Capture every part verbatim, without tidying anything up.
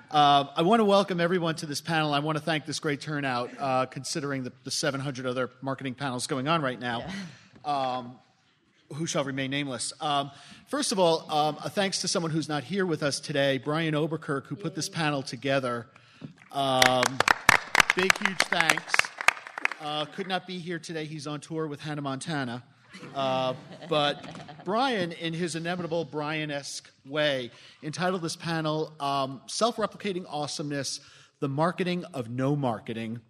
Uh, I want to welcome everyone to this panel. I want to thank this great turnout, uh, considering the, the seven hundred other marketing panels going on right now, yeah. um, who shall remain nameless. Um, first of all, um, a thanks to someone who's not here with us today, Brian Oberkirk, who put this panel together. Um, big, huge thanks. Uh, could not be here today. He's on tour with Hannah Montana. Uh, but Brian, in his inimitable Brian-esque way, entitled this panel, um, Self-Replicating Awesomeness, the Marketing of No Marketing.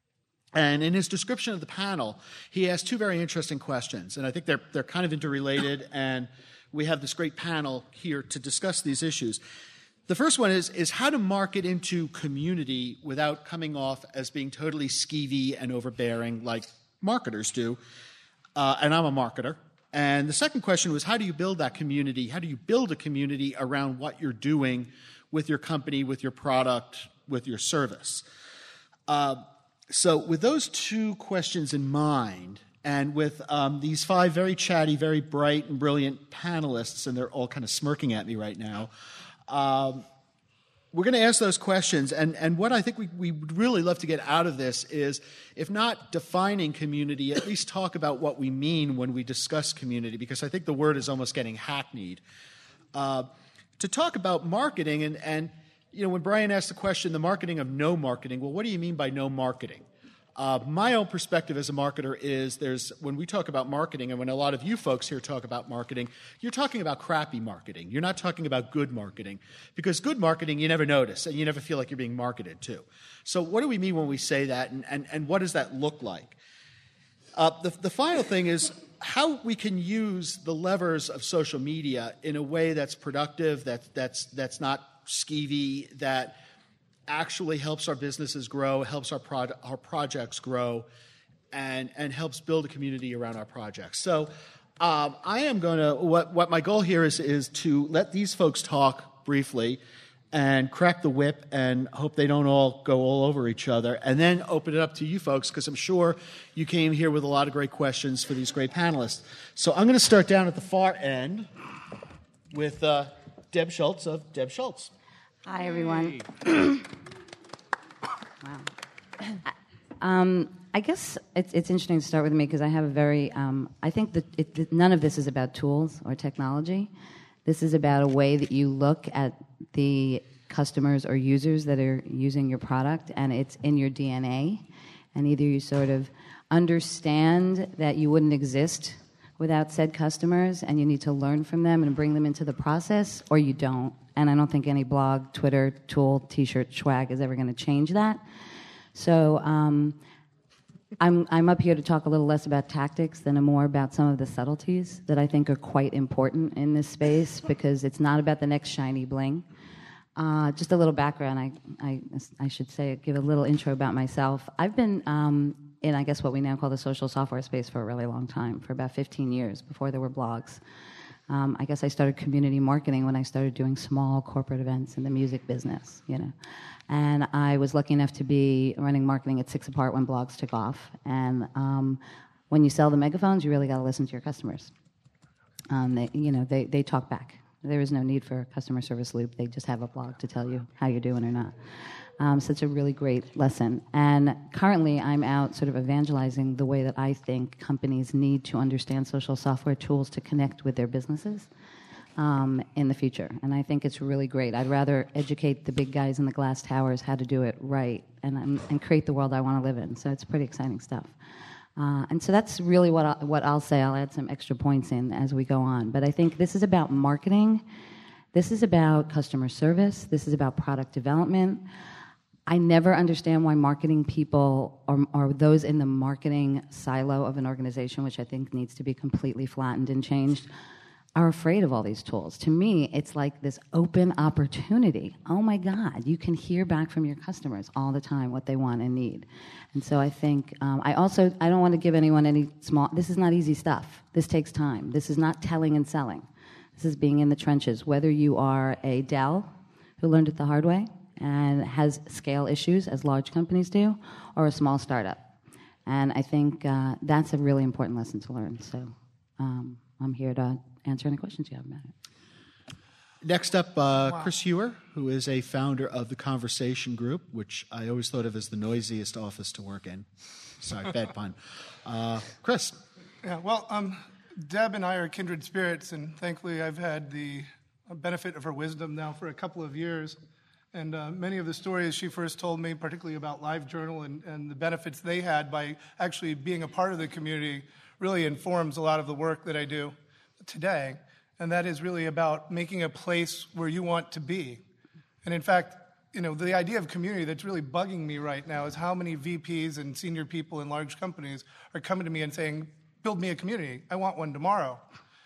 And in his description of the panel, he asked two very interesting questions, and I think they're, they're kind of interrelated, and we have this great panel here to discuss these issues. The first one is, is how to market into community without coming off as being totally skeevy and overbearing like marketers do. Uh, and I'm a marketer. And the second question was, how do you build that community? How do you build a community around what you're doing with your company, with your product, with your service? Uh, so with those two questions in mind, and with um, these five very chatty, very bright and brilliant panelists, and they're all kind of smirking at me right now, um, we're going to ask those questions, and, and what I think we, we would really love to get out of this is, if not defining community, at least talk about what we mean when we discuss community, because I think the word is almost getting hackneyed. Uh, to talk about marketing, and, and you know, when Brian asked the question, the marketing of no marketing, well, what do you mean by no marketing? Uh, my own perspective as a marketer is there's, when we talk about marketing, and when a lot of you folks here talk about marketing, you're talking about crappy marketing. You're not talking about good marketing, because good marketing you never notice, and you never feel like you're being marketed to. So what do we mean when we say that, and, and, and what does that look like? Uh, the, the final thing is how we can use the levers of social media in a way that's productive, that, that's, that's not skeevy, that actually helps our businesses grow, helps our pro- our projects grow, and and helps build a community around our projects. So um, I am going to, what, what my goal here is, is to let these folks talk briefly and crack the whip and hope they don't all go all over each other, and then open it up to you folks, because I'm sure you came here with a lot of great questions for these great panelists. So I'm going to start down at the far end with uh, Deb Schultz of Deb Schultz. Hi, everyone. Wow. Um, I guess it's, it's interesting to start with me because I have a very, um, I think that it, that none of this is about tools or technology. This is about a way that you look at the customers or users that are using your product, and it's in your D N A. And either you sort of understand that you wouldn't exist without said customers, and you need to learn from them and bring them into the process, or you don't. And I don't think any blog, Twitter, tool, T-shirt, swag is ever going to change that. So um, I'm I'm up here to talk a little less about tactics than more about some of the subtleties that I think are quite important in this space, because it's not about the next shiny bling. Uh, just a little background. I, I I should say, give a little intro about myself. I've been um, in, I guess, what we now call the social software space for a really long time, for about fifteen years, before there were blogs. Um, I guess I started community marketing when I started doing small corporate events in the music business, you know. And I was lucky enough to be running marketing at Six Apart when blogs took off. And um, when you sell the megaphones, you really got to listen to your customers. Um, they, you know, they, they talk back. There is no need for a customer service loop. They just have a blog to tell you how you're doing or not. Um, so it's a really great lesson. And currently, I'm out sort of evangelizing the way that I think companies need to understand social software tools to connect with their businesses um, in the future. And I think it's really great. I'd rather educate the big guys in the glass towers how to do it right and, and, and create the world I want to live in. So it's pretty exciting stuff. Uh, and so that's really what, I, what I'll say. I'll add some extra points in as we go on. But I think this is about marketing. This is about customer service. This is about product development. I never understand why marketing people, or, or those in the marketing silo of an organization, which I think needs to be completely flattened and changed, are afraid of all these tools. To me, it's like this open opportunity. Oh my God, you can hear back from your customers all the time what they want and need. And so I think, um, I also, I don't want to give anyone any small, this is not easy stuff. This takes time. This is not telling and selling. This is being in the trenches. Whether you are a Dell who learned it the hard way and has scale issues, as large companies do, or a small startup. And I think uh, that's a really important lesson to learn. So um, I'm here to answer any questions you have about it. Next up, uh, wow. Chris Hewer, who is a founder of the Conversation Group, which I always thought of as the noisiest office to work in. Sorry, bad pun. Uh, Chris. Yeah, well, um, Deb and I are kindred spirits, and thankfully I've had the benefit of her wisdom now for a couple of years. And uh, many of the stories she first told me, particularly about LiveJournal and, and the benefits they had by actually being a part of the community, really informs a lot of the work that I do today. And that is really about making a place where you want to be. And in fact, you know, the idea of community that's really bugging me right now is how many V Ps and senior people in large companies are coming to me and saying, build me a community. I want one tomorrow.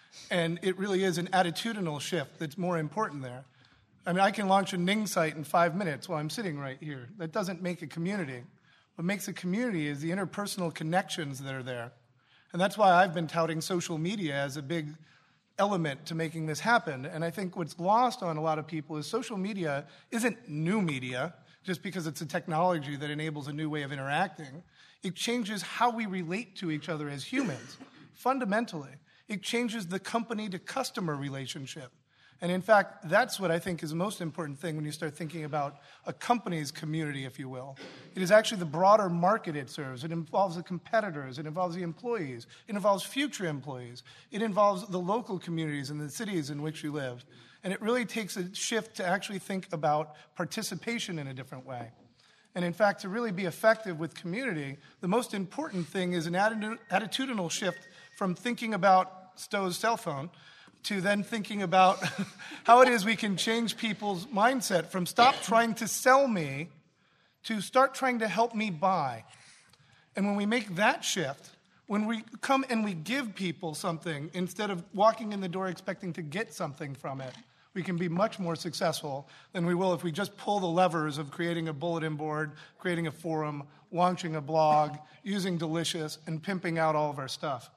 And it really is an attitudinal shift that's more important there. I mean, I can launch a Ning site in five minutes while I'm sitting right here. That doesn't make a community. What makes a community is the interpersonal connections that are there. And that's why I've been touting social media as a big element to making this happen. And I think what's lost on a lot of people is social media isn't new media just because it's a technology that enables a new way of interacting. It changes how we relate to each other as humans, fundamentally. It changes the company-to-customer relationship. And in fact, that's what I think is the most important thing when you start thinking about a company's community, if you will. It is actually the broader market it serves. It involves the competitors. It involves the employees. It involves future employees. It involves the local communities and the cities in which you live. And it really takes a shift to actually think about participation in a different way. And in fact, to really be effective with community, the most important thing is an attitudinal shift from thinking about Stowe's cell phone to then thinking about how it is we can change people's mindset from stop trying to sell me to start trying to help me buy. And when we make that shift, when we come and we give people something instead of walking in the door expecting to get something from it, we can be much more successful than we will if we just pull the levers of creating a bulletin board, creating a forum, launching a blog, using Delicious, and pimping out all of our stuff.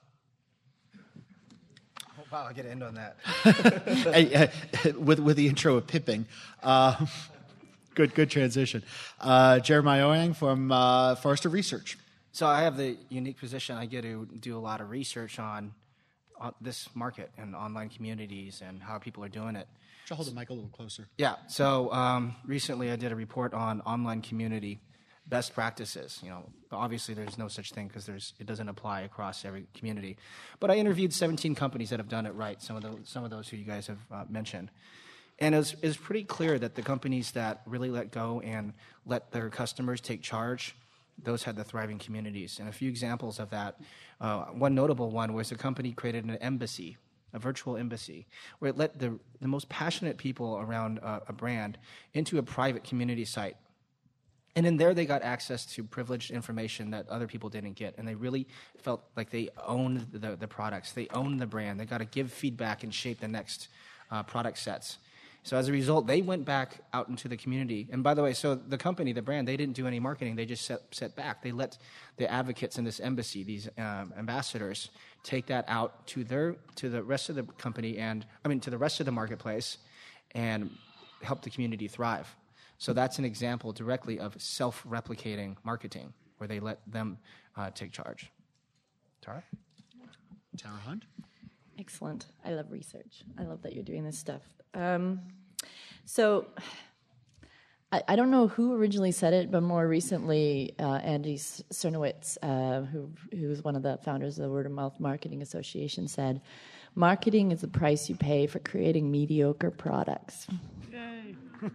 Wow, I get to end on that. hey, uh, with with the intro of pipping, uh, good good transition. Uh, Jeremiah Ouyang from uh, Forrester Research. So I have the unique position. I get to do a lot of research on, on this market and online communities and how people are doing it. Should I hold the mic a little closer? Yeah. So um, recently I did a report on online community best practices. You know, obviously there's no such thing because there's it doesn't apply across every community. But I interviewed seventeen companies that have done it right. Some of those, some of those who you guys have uh, mentioned, and it was, it was pretty clear that the companies that really let go and let their customers take charge, those had the thriving communities. And a few examples of that. Uh, one notable one was a company created an embassy, a virtual embassy, where it let the the most passionate people around uh, a brand into a private community site. And in there, they got access to privileged information that other people didn't get. And they really felt like they owned the, the products. They owned the brand. They got to give feedback and shape the next uh, product sets. So as a result, they went back out into the community. And by the way, so the company, the brand, they didn't do any marketing. They just set, set back. They let the advocates in this embassy, these um, ambassadors, take that out to their to the rest of the company and, I mean, to the rest of the marketplace and help the community thrive. So that's an example directly of self-replicating marketing, where they let them uh, take charge. Tara? Tara Hunt? Excellent. I love research. I love that you're doing this stuff. Um, so I, I don't know who originally said it, but more recently, uh, Andy Cernowitz, uh, who who is one of the founders of the Word of Mouth Marketing Association, said, "Marketing is the price you pay for creating mediocre products." Yay!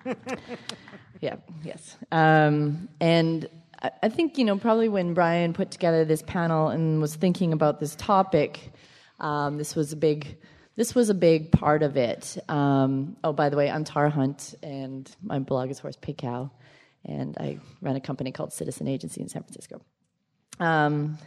yeah. Yes. Um, and I, I think, you know, probably when Brian put together this panel and was thinking about this topic, um, this was a big. This was a big part of it. Um, oh, by the way, I'm Tara Hunt, and my blog is Horse Pig Cow, and I run a company called Citizen Agency in San Francisco. Um,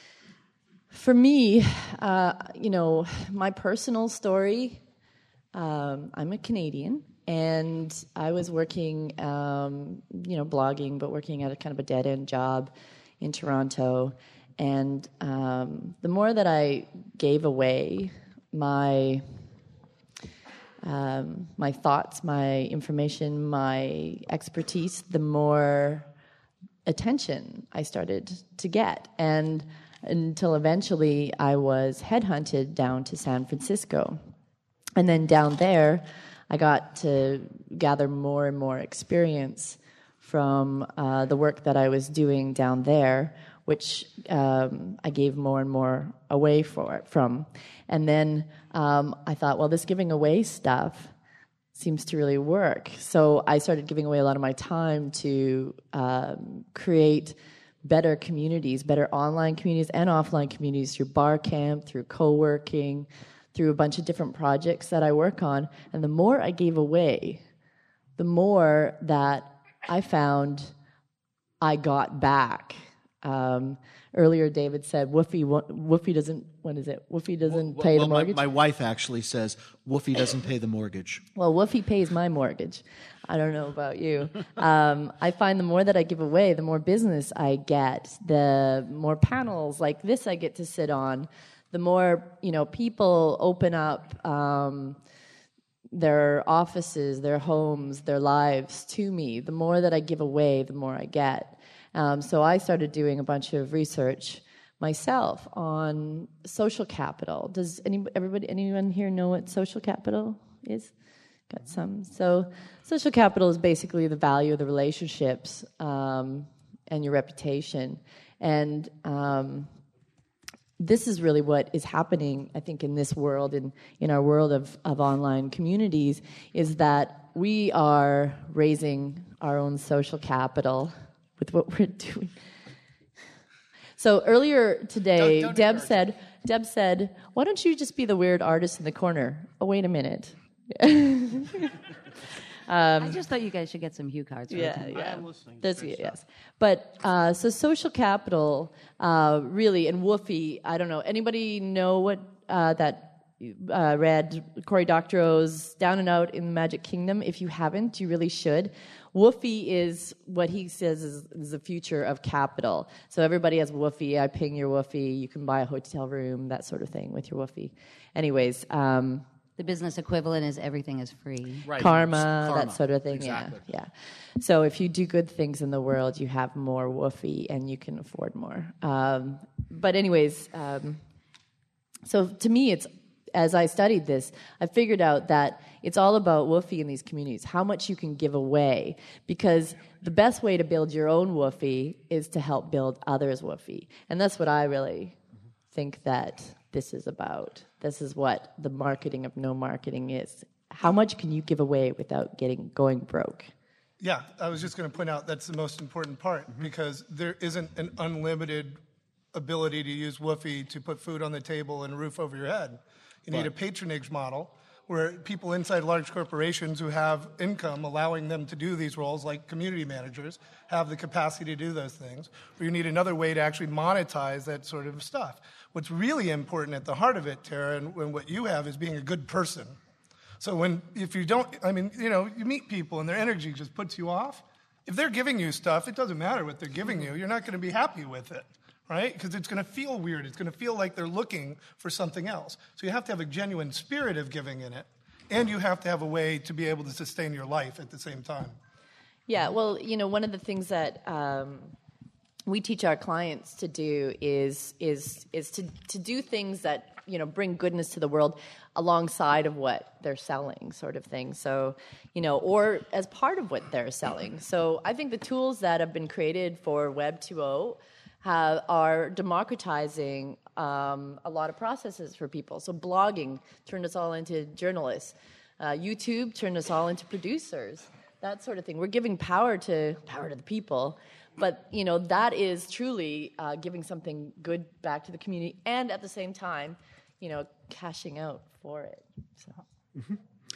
for me, uh, you know, my personal story, um, I'm a Canadian, and I was working, um, you know, blogging, but working at a kind of a dead-end job in Toronto. And um, the more that I gave away my um, my thoughts, my information, my expertise, the more attention I started to get. And until eventually I was headhunted down to San Francisco. And then down there, I got to gather more and more experience from uh, the work that I was doing down there, which um, I gave more and more away for it from. And then um, I thought, well, this giving away stuff seems to really work. So I started giving away a lot of my time to um, create better communities, better online communities and offline communities through Barcamp, through co-working, through a bunch of different projects that I work on. And the more I gave away, the more that I found I got back. Um, earlier, David said, "Woofy, Woofy doesn't. What is it? Woofy doesn't well, pay well, the mortgage." My, my wife actually says, "Woofy doesn't pay the mortgage." Well, Woofy pays my mortgage. I don't know about you. Um, I find the more that I give away, the more business I get, the more panels like this I get to sit on, the more you know people open up. Um, their offices, their homes, their lives to me. The more that I give away, the more I get. Um, so I started doing a bunch of research myself on social capital. Does any, everybody, anyone here know what social capital is? Got some. So social capital is basically the value of the relationships um, and your reputation. And um, this is really what is happening, I think, in this world, in, in our world of, of online communities, is that we are raising our own social capital with what we're doing. So earlier today, don't, don't Deb said, Deb said, "Why don't you just be the weird artist in the corner?" Oh, wait a minute. Um, I just thought you guys should get some Hue cards. Yeah, yeah. There's, yes. But, uh, so social capital, uh, really, and Woofy, I don't know, anybody know what uh, that uh, read Cory Doctorow's Down and Out in the Magic Kingdom? If you haven't, you really should. Woofy is what he says is, is the future of capital. So everybody has Woofy. I ping your Woofy. You can buy a hotel room, that sort of thing with your Woofy. Anyways, um, the business equivalent is everything is free. Right. Karma, Karma, that sort of thing. Exactly. Yeah, yeah. So if you do good things in the world, you have more Woofy and you can afford more. Um, but anyways, um, so to me, it's as I studied this, I figured out that it's all about Woofy in these communities, how much you can give away, because the best way to build your own Woofy is to help build others' Woofy. And that's what I really think that this is about. This is what the marketing of no marketing is. How much can you give away without getting going broke? Yeah, I was just going to point out that's the most important part, mm-hmm. because there isn't an unlimited ability to use Woofy to put food on the table and a roof over your head. You need right. a patronage model where people inside large corporations who have income allowing them to do these roles, like community managers, have the capacity to do those things. Or you need another way to actually monetize that sort of stuff. What's really important at the heart of it, Tara, and, and what you have is being a good person. So when, if you don't, I mean, you know, you meet people and their energy just puts you off. If they're giving you stuff, it doesn't matter what they're giving you. You're not going to be happy with it. Right? Because it's going to feel weird. It's going to feel like they're looking for something else. So you have to have a genuine spirit of giving in it, and you have to have a way to be able to sustain your life at the same time. Yeah, well, you know, one of the things that um, we teach our clients to do is is is to, to do things that, you know, bring goodness to the world alongside of what they're selling, sort of thing. So, you know, or as part of what they're selling. So I think the tools that have been created for Web two point oh Have, are democratizing um, a lot of processes for people. So blogging turned us all into journalists. Uh, YouTube turned us all into producers. That sort of thing. We're giving power to power to the people, but you know that is truly uh, giving something good back to the community, and at the same time, you know, cashing out for it. So. Mm-hmm.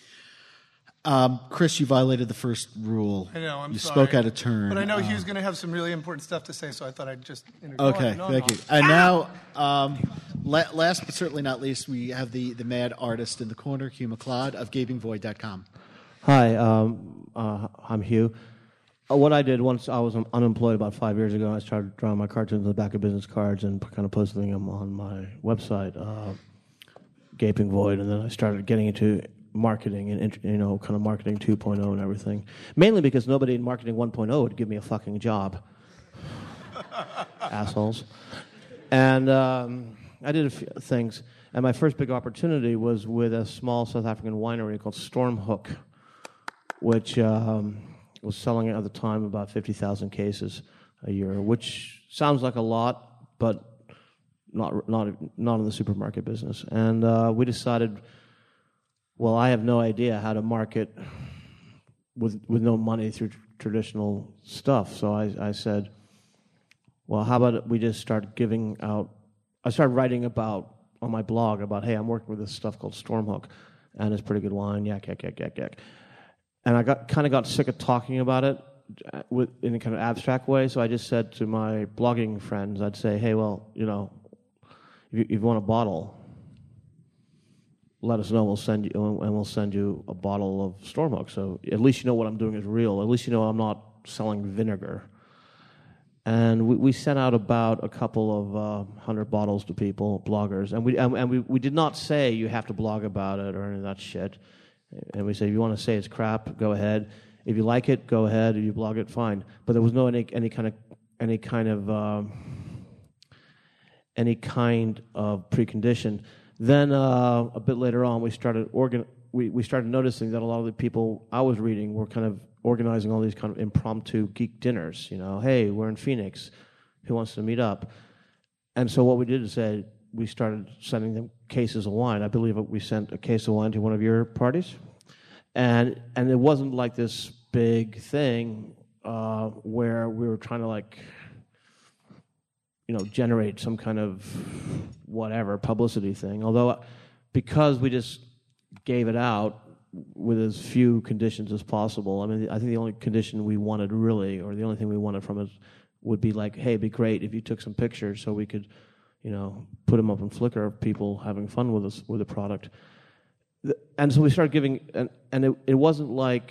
Um, Chris, you violated the first rule. I know, I'm you sorry. You spoke out of turn. But I know um, Hugh's going to have some really important stuff to say, so I thought I'd just interrupt. Okay, no, thank no. you. And now, um, la- last but certainly not least, we have the, the mad artist in the corner, Hugh McLeod of gaping void dot com. Hi, um, uh, I'm Hugh. Uh, what I did once I was unemployed about five years ago, I started drawing my cartoons on the back of business cards and kind of posting them on my website, uh, Gaping Void, and then I started getting into marketing and, you know, kind of marketing two point oh and everything. Mainly because nobody in marketing one point oh would give me a fucking job. Assholes. And um, I did a few things. And my first big opportunity was with a small South African winery called Stormhoek, which um, was selling at the time about fifty thousand cases a year, which sounds like a lot, but not not not in the supermarket business. And uh, we decided, well, I have no idea how to market with with no money through tr- traditional stuff. So I, I said, well, how about we just start giving out. I started writing about on my blog about, hey, I'm working with this stuff called Stormhoek, and it's pretty good wine, yak, yak, yak, yak, yak. And I got kind of got sick of talking about it with, in a kind of abstract way, so I just said to my blogging friends, I'd say, hey, well, you know, if you, if you want a bottle, let us know, we'll send you, and we'll send you a bottle of Stormhoek. So at least you know what I'm doing is real. At least you know I'm not selling vinegar. And we, we sent out about a couple of uh, hundred bottles to people, bloggers, and we and, and we, we did not say you have to blog about it or any of that shit. And we said, if you want to say it's crap, go ahead. If you like it, go ahead. If you blog it, fine. But there was no any any kind of any kind of um, any kind of precondition. Then uh, a bit later on, we started organ. We, we started noticing that a lot of the people I was reading were kind of organizing all these kind of impromptu geek dinners. You know, hey, we're in Phoenix. Who wants to meet up? And so what we did is say we started sending them cases of wine. I believe we sent a case of wine to one of your parties, and and it wasn't like this big thing uh, where we were trying to like, you know, generate some kind of whatever publicity thing. Although, because we just gave it out with as few conditions as possible. I mean, I think the only condition we wanted really, or the only thing we wanted from it, would be like, hey, it'd be great if you took some pictures so we could, you know, put them up on Flickr of people having fun with us with the product. And so we started giving, and, and it, it wasn't like,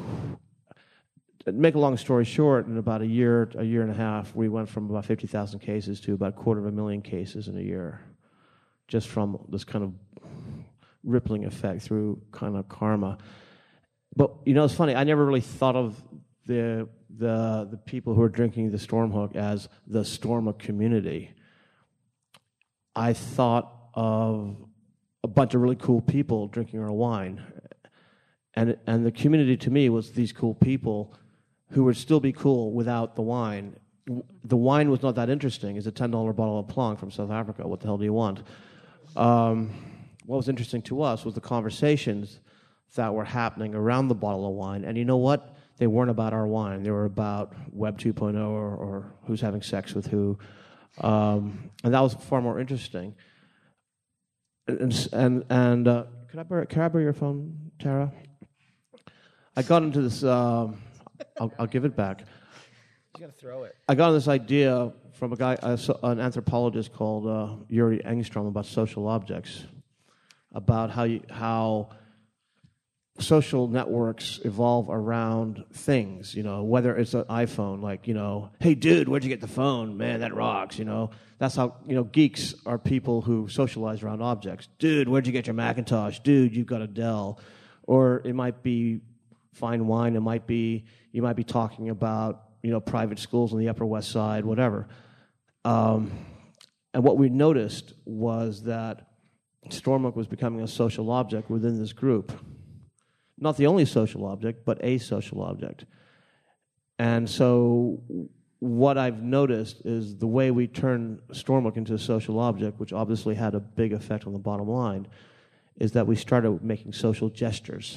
to make a long story short, in about a year, a year and a half, we went from about fifty thousand cases to about a quarter of a million cases in a year, just from this kind of rippling effect through kind of karma. But, you know, it's funny, I never really thought of the the the people who are drinking the Stormhoek as the Stormhoek community. I thought of a bunch of really cool people drinking our wine. And and the community to me was these cool people who would still be cool without the wine. The wine was not that interesting. It's a ten dollar bottle of Plonk from South Africa. What the hell do you want? Um, what was interesting to us was the conversations that were happening around the bottle of wine. And you know what? They weren't about our wine. They were about Web two point oh or, or who's having sex with who. Um, and that was far more interesting. And and, and uh, can I borrow, can I borrow your phone, Tara? I got into this. Um, I'll, I'll give it back. You gotta throw it. I got this idea from a guy, uh, so, an anthropologist called uh, Yuri Engstrom, about social objects, about how you, how social networks evolve around things. You know, whether it's an iPhone, like, you know, hey dude, where'd you get the phone? Man, that rocks. You know, that's how, you know, geeks are people who socialize around objects. Dude, where'd you get your Macintosh? Dude, you've got a Dell. Or it might be fine wine. It might be you might be talking about, you know, private schools on the Upper West Side, whatever. Um, and what we noticed was that Stormhoek was becoming a social object within this group. Not the only social object, but a social object. And so what I've noticed is the way we turn Stormhoek into a social object, which obviously had a big effect on the bottom line, is that we started making social gestures.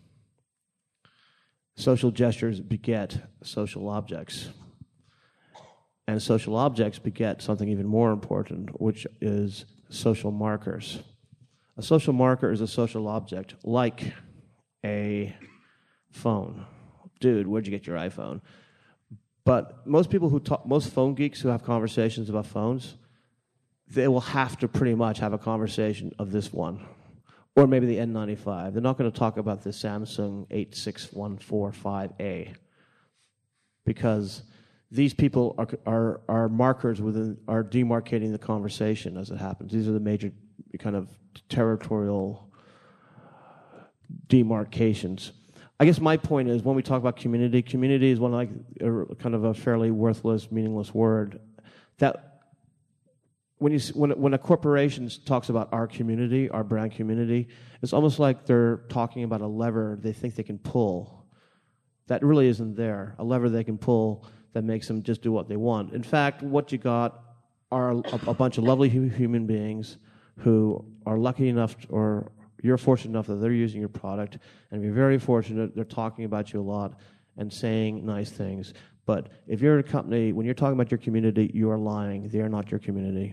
Social gestures beget social objects. And social objects beget something even more important, which is social markers. A social marker is a social object, like a phone. Dude, where'd you get your iPhone? But most people who talk, most phone geeks who have conversations about phones, they will have to pretty much have a conversation of this one. Or maybe the N ninety-five. They're not going to talk about the Samsung eight six one four five A, because these people are, are are markers within, are demarcating the conversation as it happens. These are the major kind of territorial demarcations. I guess my point is, when we talk about community, community is one like a, kind of a fairly worthless, meaningless word. That when you s- when when a corporation talks about our community, our brand community, it's almost like they're talking about a lever they think they can pull. That really isn't there. A lever they can pull that makes them just do what they want. In fact, what you got are a, a bunch of lovely hu- human beings who are lucky enough, to, or you're fortunate enough that they're using your product, and you're very fortunate they're talking about you a lot and saying nice things. But if you're a company, when you're talking about your community, you are lying. They are not your community.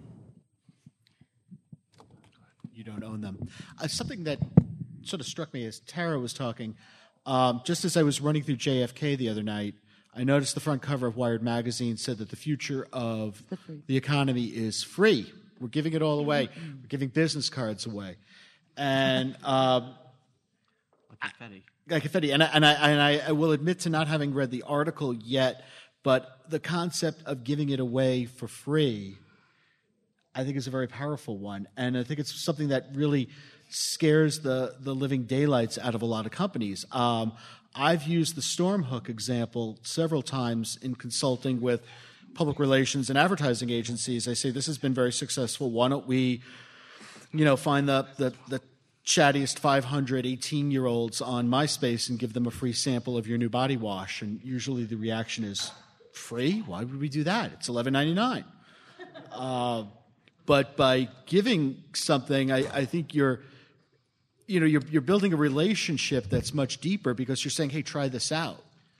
You don't own them. Uh, something that sort of struck me as Tara was talking, um, just as I was running through J F K the other night, I noticed the front cover of Wired magazine said that the future of the, free. the economy is free. We're giving it all away. We're giving business cards away. And um, Like confetti. like confetti. And I, and, I, and I, I will admit to not having read the article yet, but the concept of giving it away for free, I think, is a very powerful one. And I think it's something that really scares the, the living daylights out of a lot of companies. Um, I've used the Stormhook example several times in consulting with public relations and advertising agencies. I say, this has been very successful. Why don't we, you know, find the, the, the chattiest five hundred eighteen-year-olds on MySpace and give them a free sample of your new body wash? And usually the reaction is, free? Why would we do that? It's eleven ninety-nine. Uh, but by giving something, I, I think you're, you know, you're, you're building a relationship that's much deeper because you're saying, hey, try this out.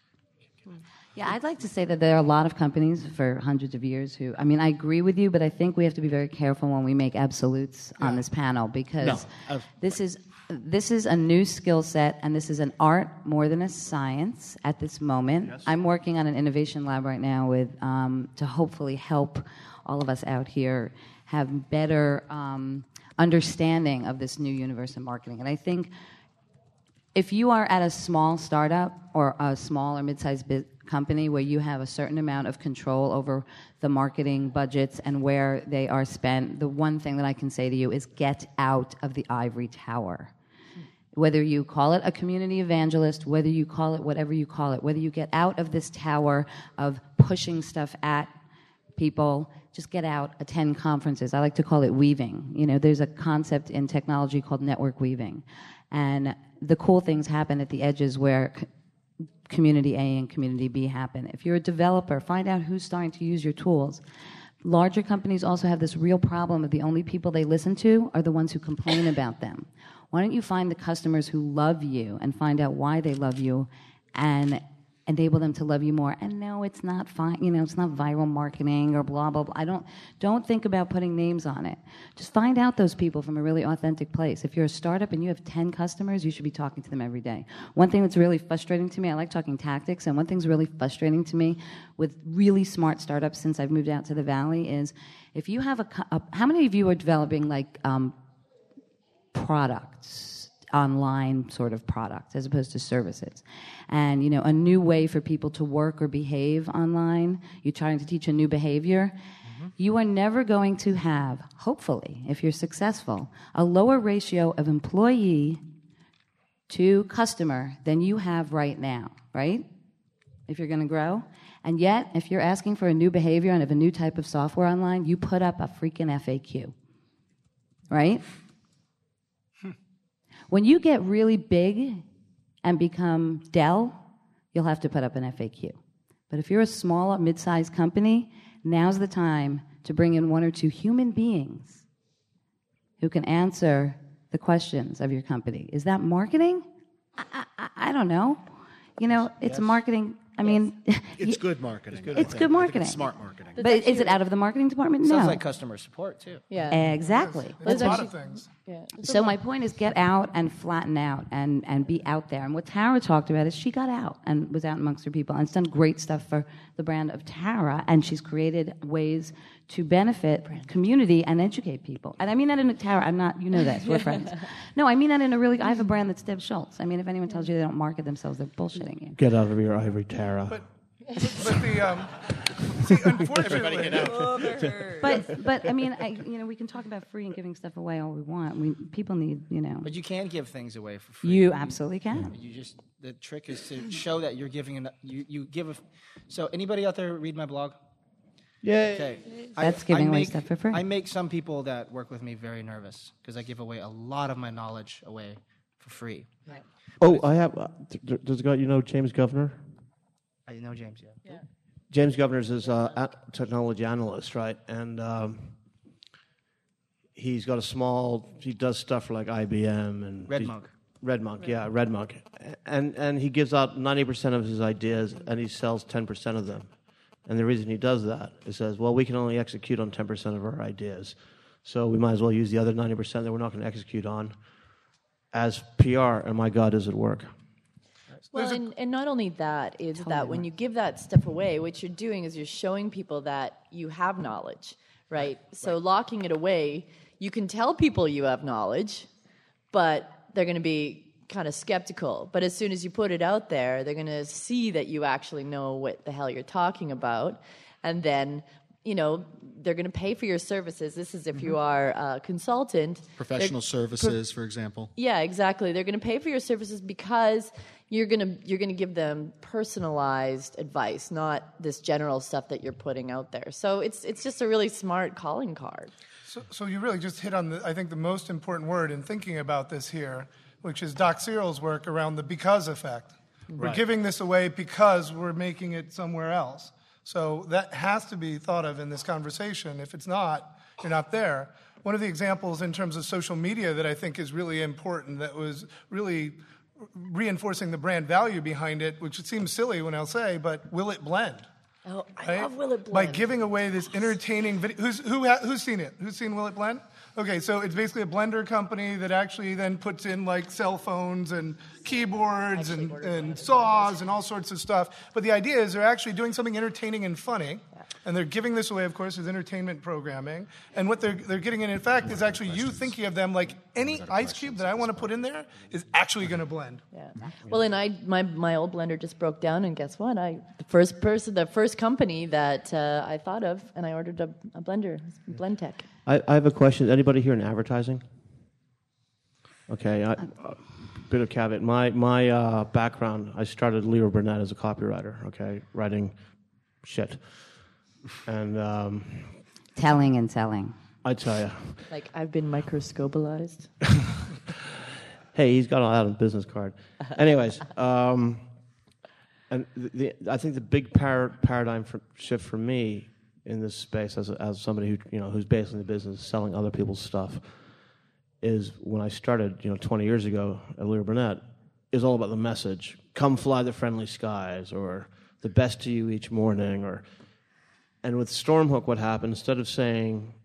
Yeah, I'd like to say that there are a lot of companies for hundreds of years who, I mean, I agree with you, but I think we have to be very careful when we make absolutes on this panel because No, I've- this is this is a new skill set and this is an art more than a science at this moment. I'm working on an innovation lab right now with um, to hopefully help all of us out here have better um, understanding of this new universe of marketing. And I think if you are at a small startup or a small or mid-sized bi- company where you have a certain amount of control over the marketing budgets and where they are spent, the one thing that I can say to you is get out of the ivory tower. Whether you call it a community evangelist, whether you call it whatever you call it, whether you get out of this tower of pushing stuff at people, just get out, attend conferences. I like to call it weaving. You know, there's a concept in technology called network weaving. And the cool things happen at the edges where c- community A and community B happen. If you're a developer, find out who's starting to use your tools. Larger companies also have this real problem of the only people they listen to are the ones who complain about them. Why don't you find the customers who love you and find out why they love you and enable them to love you more? And no, it's not fine, you know, it's not viral marketing or blah, blah, blah. I don't, don't think about putting names on it. Just find out those people from a really authentic place. If you're a startup and you have ten customers, you should be talking to them every day. One thing that's really frustrating to me, I like talking tactics, and one thing's really frustrating to me with really smart startups since I've moved out to the Valley is if you have a, a how many of you are developing like um, products, online sort of products as opposed to services, and you know, a new way for people to work or behave online? You're trying to teach a new behavior. Mm-hmm. You are never going to have, hopefully, if you're successful, a lower ratio of employee to customer than you have right now, right? If you're going to grow. And yet, if you're asking for a new behavior and of a new type of software online, you put up a freaking F A Q, right? When you get really big and become Dell, you'll have to put up an F A Q. But if you're a small, mid-sized company, now's the time to bring in one or two human beings who can answer the questions of your company. Is that marketing? I, I, I don't know. You know, it's Yes. marketing. I mean, It's good marketing. It's I good think. I think marketing. It's smart marketing. but is it out of the marketing department? Sounds No. like customer support too. Yeah. Exactly. There's a lot actually- of things. Yeah. So my point is get out and flatten out and, and be out there. And what Tara talked about is she got out and was out amongst her people and it's done great stuff for the brand of Tara, and she's created ways to benefit community and educate people. And I mean that in a Tara, I'm not, you know this, we're friends. No, I mean that in a really, I have a brand that's Deb Schultz. I mean, if anyone tells you they don't market themselves, they're bullshitting you. Get out of your ivory, Tara. But, but the, um, see, unfortunately, But, but I mean, I, you know, we can talk about free and giving stuff away all we want. We, people need, you know. But you can give things away for free. You absolutely can. You just the trick is to show that you're giving. An, you you give a. So anybody out there read my blog? Yeah. Okay. That's I, giving I away make, stuff for free. I make some people that work with me very nervous because I give away a lot of my knowledge away for free. Oh, I have. Uh, th- th- does God, you know James Governor? I know James, yeah. Yeah. James Governor is his uh, a- technology analyst, right? And um, he's got a small. He does stuff for like I B M and Red he's- Monk. Red Monk, yeah, Red Monk, and and he gives out ninety percent of his ideas, and he sells ten percent of them. And the reason he does that, he says, well, we can only execute on ten percent of our ideas, so we might as well use the other ninety percent that we're not going to execute on as P R. And my God, does it work? Well, and, and not only that is that when you give that stuff away, what you're doing is you're showing people that you have knowledge, right? So locking it away, you can tell people you have knowledge, but they're going to be kind of skeptical. But as soon as you put it out there, they're going to see that you actually know what the hell you're talking about. And then, you know, they're going to pay for your services. This is if you are a consultant. Professional They're- services, for example. Yeah, exactly. They're going to pay for your services because you're going to you're going to give them personalized advice, not this general stuff that you're putting out there. So it's it's just a really smart calling card. So, so you really just hit on, the, I think, the most important word in thinking about this here, which is Doc Searle's work around the because effect. We're Right. giving this away because we're making it somewhere else. So that has to be thought of in this conversation. If it's not, you're not there. One of the examples in terms of social media that I think is really important, that was really reinforcing the brand value behind it, which it seems silly when I'll say, but Will It Blend? Oh, I Right? love Will It By Blend. giving away this entertaining video. Who's, who ha, who's seen it? Who's seen Will It Blend? Okay, so it's basically a blender company that actually then puts in like cell phones and keyboards and, and saws and all sorts of stuff. But the idea is they're actually doing something entertaining and funny. And they're giving this away, of course, as entertainment programming. And what they're, they're getting in, in fact, is actually you thinking of them like any ice cube that I want to put in there is actually going to blend. Yeah. Well, and I my my old blender just broke down, and guess what? I the first person, the first company that uh, I thought of, and I ordered a, a blender, Blendtec. I, I have a question. Anybody here in advertising? Okay, I, a bit of caveat. My my uh, background, I started Leo Burnett as a copywriter. Okay, writing shit, and um, Telling and selling. I tell you, Like I've been microscopalized. hey, he's got all that on a business card. Anyways, um, and the, the, I think the big par- paradigm for, shift for me in this space, as a, as somebody who you know who's basically in the business selling other people's stuff, is when I started, you know, twenty years ago at Leo Burnett, is all about the message: "Come fly the friendly skies," or "the best to you each morning," or. And with Stormhook, what happened, instead of saying,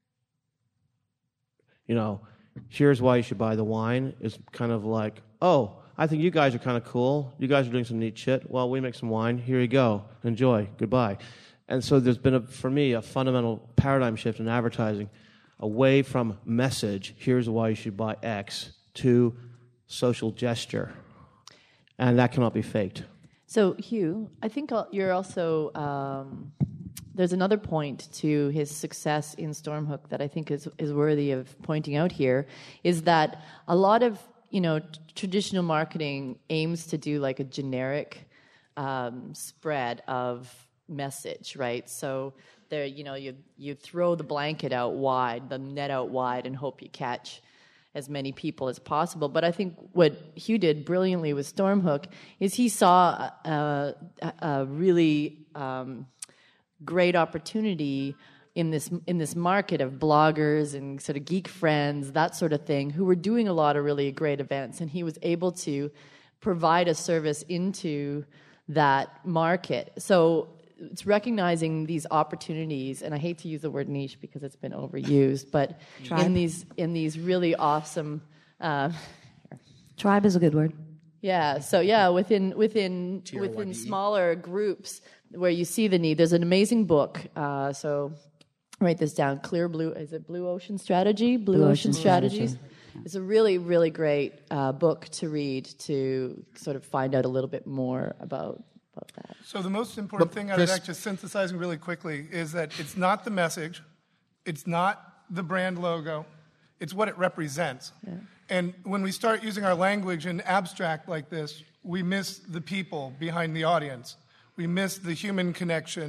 you know, here's why you should buy the wine, is kind of like, oh, I think you guys are kind of cool. You guys are doing some neat shit. Well, we make some wine. Here you go. Enjoy. Goodbye. And so there's been, a, for me, a fundamental paradigm shift in advertising away from message, here's why you should buy X, to social gesture. And that cannot be faked. So, Hugh, I think al- you're also, um, there's another point to his success in Stormhook that I think is, is worthy of pointing out here, is that a lot of, you know, t- traditional marketing aims to do like a generic um, spread of message, right? So there, you know, you, you throw the blanket out wide, the net out wide, and hope you catch as many people as possible. But I think what Hugh did brilliantly with Stormhook is he saw a, a, a really um, great opportunity in this in this market of bloggers and sort of geek friends, that sort of thing, who were doing a lot of really great events, and he was able to provide a service into that market. So it's recognizing these opportunities, and I hate to use the word niche because it's been overused, but in these in these really awesome, uh, Tribe is a good word. yeah. So yeah, within within within smaller groups where you see the need, there's an amazing book. Uh, so write this down: Clear Blue. Is it Blue Ocean Strategy? Blue, Blue Ocean, Ocean Strategies. Strategy. It's a really really great uh, book to read to sort of find out a little bit more about. About that. So the most important But thing out Chris- of that, just synthesizing really quickly, is that it's not the message, it's not the brand logo, it's what it represents. Yeah. And when we start using our language in abstract like this, we miss the people behind the audience. We miss the human connections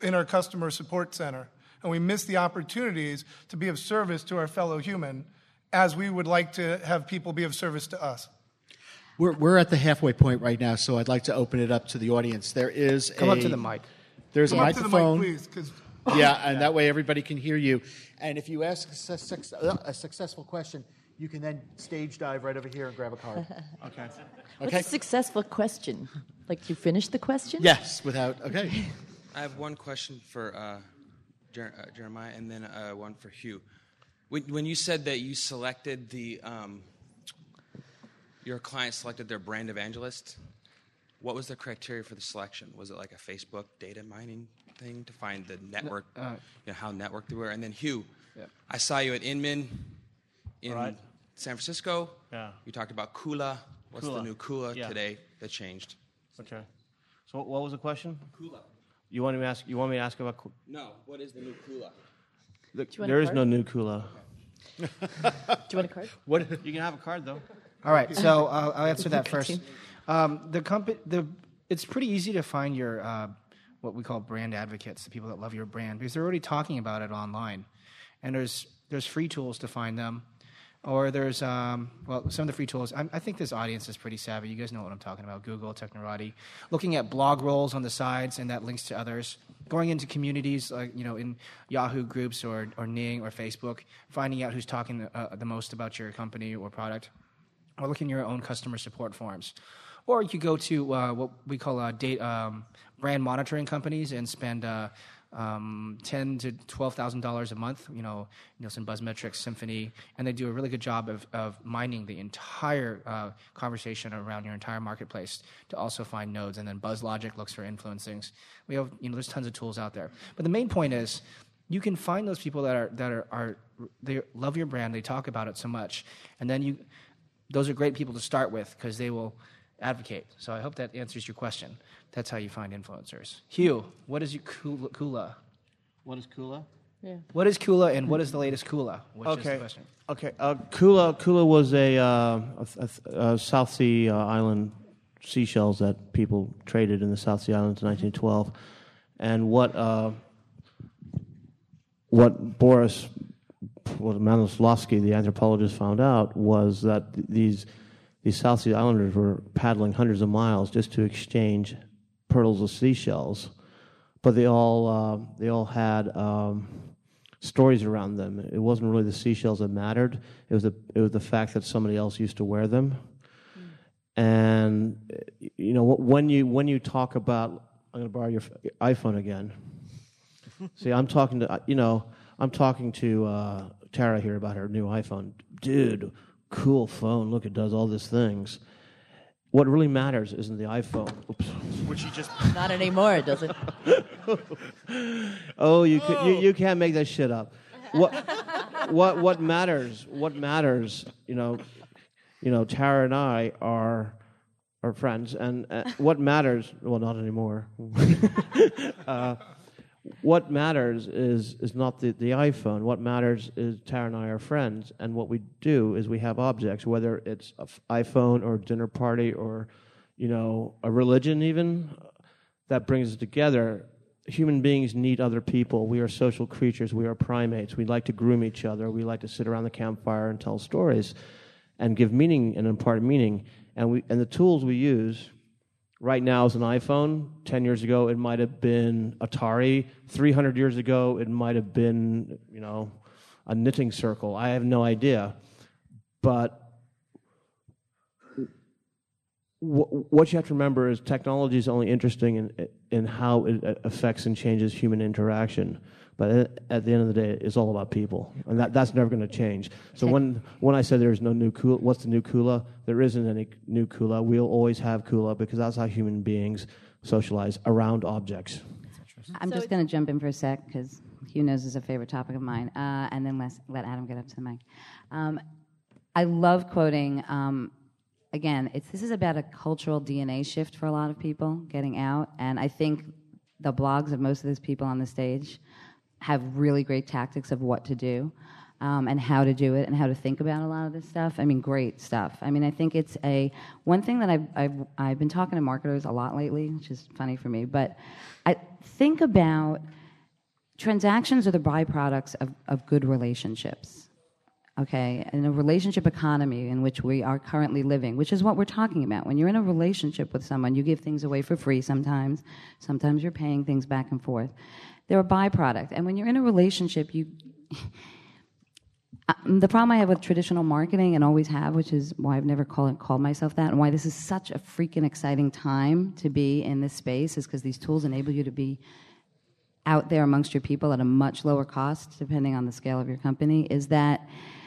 in our customer support center. And we miss the opportunities to be of service to our fellow human as we would like to have people be of service to us. We're, we're at the halfway point right now, so I'd like to open it up to the audience. There is Come a, up to the mic. There's Come a up to the microphone. mic, please, 'cause Yeah, and that way everybody can hear you. And if you ask a, success, a successful question, you can then stage dive right over here and grab a card. Okay. What's Okay? a successful question? Like you finished the question? Yes, without, okay. I have one question for uh, Jer- uh, Jeremiah and then uh, one for Hugh. When, when you said that you selected the, um, your client selected their brand evangelist, what was the criteria for the selection? Was it like a Facebook data mining thing to find the network, uh, you know, how networked they were? And then Hugh, Yeah. I saw you at Inman in Right. San Francisco. Yeah. You talked about Kula. What's Kula. the new Kula Yeah. today that changed? Okay. So what- what was the question? Kula. You want me to ask? You want me to ask about? Ku- No, what is the new Kula? Look, you want there a is card? no new Kula. Do you want a card? What? You can have a card though. All right, so uh, I'll answer that first. Um, the company, the it's pretty easy to find your uh, what we call brand advocates, the people that love your brand, because they're already talking about it online, and there's there's free tools to find them, or there's um, well some of the free tools. I, I think this audience is pretty savvy. You guys know what I'm talking about. Google, Technorati, looking at blog rolls on the sides, and that links to others. Going into communities like you know in Yahoo groups or or Ning or Facebook, finding out who's talking uh, the most about your company or product. Or look in your own customer support forums. Or you could go to uh, what we call uh, date, um, brand monitoring companies and spend uh, um, ten to twelve thousand dollars a month. You know, Nielsen, Buzzmetrics, Symphony, and they do a really good job of, of mining the entire uh, conversation around your entire marketplace to also find nodes. And then BuzzLogic looks for influencings. We have, you know, there's tons of tools out there. But the main point is, you can find those people that are that are, are they love your brand. They talk about it so much, and then you. Those are great people to start with because they will advocate. So I hope that answers your question. That's how you find influencers. Hugh, what is your Kula? Kula? What is Kula? Yeah. What is Kula and what is the latest Kula? Which is the Okay. question. Okay. Uh, Kula Kula was a, uh, a, a, a South Sea uh, island seashells that people traded in the South Sea Islands in nineteen twelve, and what uh, what Boris. What Manoslavsky, the anthropologist, found out was that th- these these South Sea Islanders were paddling hundreds of miles just to exchange pearls of seashells, but they all uh, they all had um, stories around them. It wasn't really the seashells that mattered. It was the it was the fact that somebody else used to wear them. Mm. And you know when you when you talk about, I'm going to borrow your iPhone again. See, I'm talking to you know. I'm talking to uh, Tara here about her new iPhone. Dude, cool phone. Look, it does all these things. What really matters isn't the iPhone. Oops. Which you just... Not anymore, does it? Oh, you, could, you you can't make that shit up. What what what matters? What matters? You know, you know. Tara and I are are friends, and uh, what matters? Well, not anymore. uh, What matters is is not the, the iPhone. What matters is Tara and I are friends, and what we do is we have objects, whether it's an iPhone or a dinner party or, you know, a religion even, that brings us together. Human beings need other people. We are social creatures. We are primates. We like to groom each other. We like to sit around the campfire and tell stories and give meaning and impart meaning. And we and the tools we use... Right now is an iPhone. Ten years ago, it might have been Atari. Three hundred years ago, it might have been, you know, a knitting circle. I have no idea. But w- what you have to remember is technology is only interesting in in how it affects and changes human interaction. But at the end of the day, it's all about people, and that, that's never going to change. So when when I said there's no new Kula, what's the new Kula? There isn't any new Kula. We'll always have Kula because that's how human beings socialize around objects. I'm So just it's- going to jump in for a sec because Hugh knows is a favorite topic of mine, uh, and then let, let Adam get up to the mic. Um, I love quoting. Um, again, it's this is about a cultural D N A shift for a lot of people getting out, and I think the blogs of most of these people on the stage have really great tactics of what to do. um, and how to do it and how to think about a lot of this stuff. I mean, great stuff. I mean, I think it's a one thing that I've I've, I've been talking to marketers a lot lately, which is funny for me. But I think about transactions are the byproducts of, of good relationships. Okay, in a relationship economy in which we are currently living, which is what we're talking about. When you're in a relationship with someone, you give things away for free sometimes. Sometimes you're paying things back and forth. They're a byproduct. And when you're in a relationship, you... the problem I have with traditional marketing, and always have, which is why I've never call, called myself that, and why this is such a freaking exciting time to be in this space, is because these tools enable you to be out there amongst your people at a much lower cost, depending on the scale of your company, is that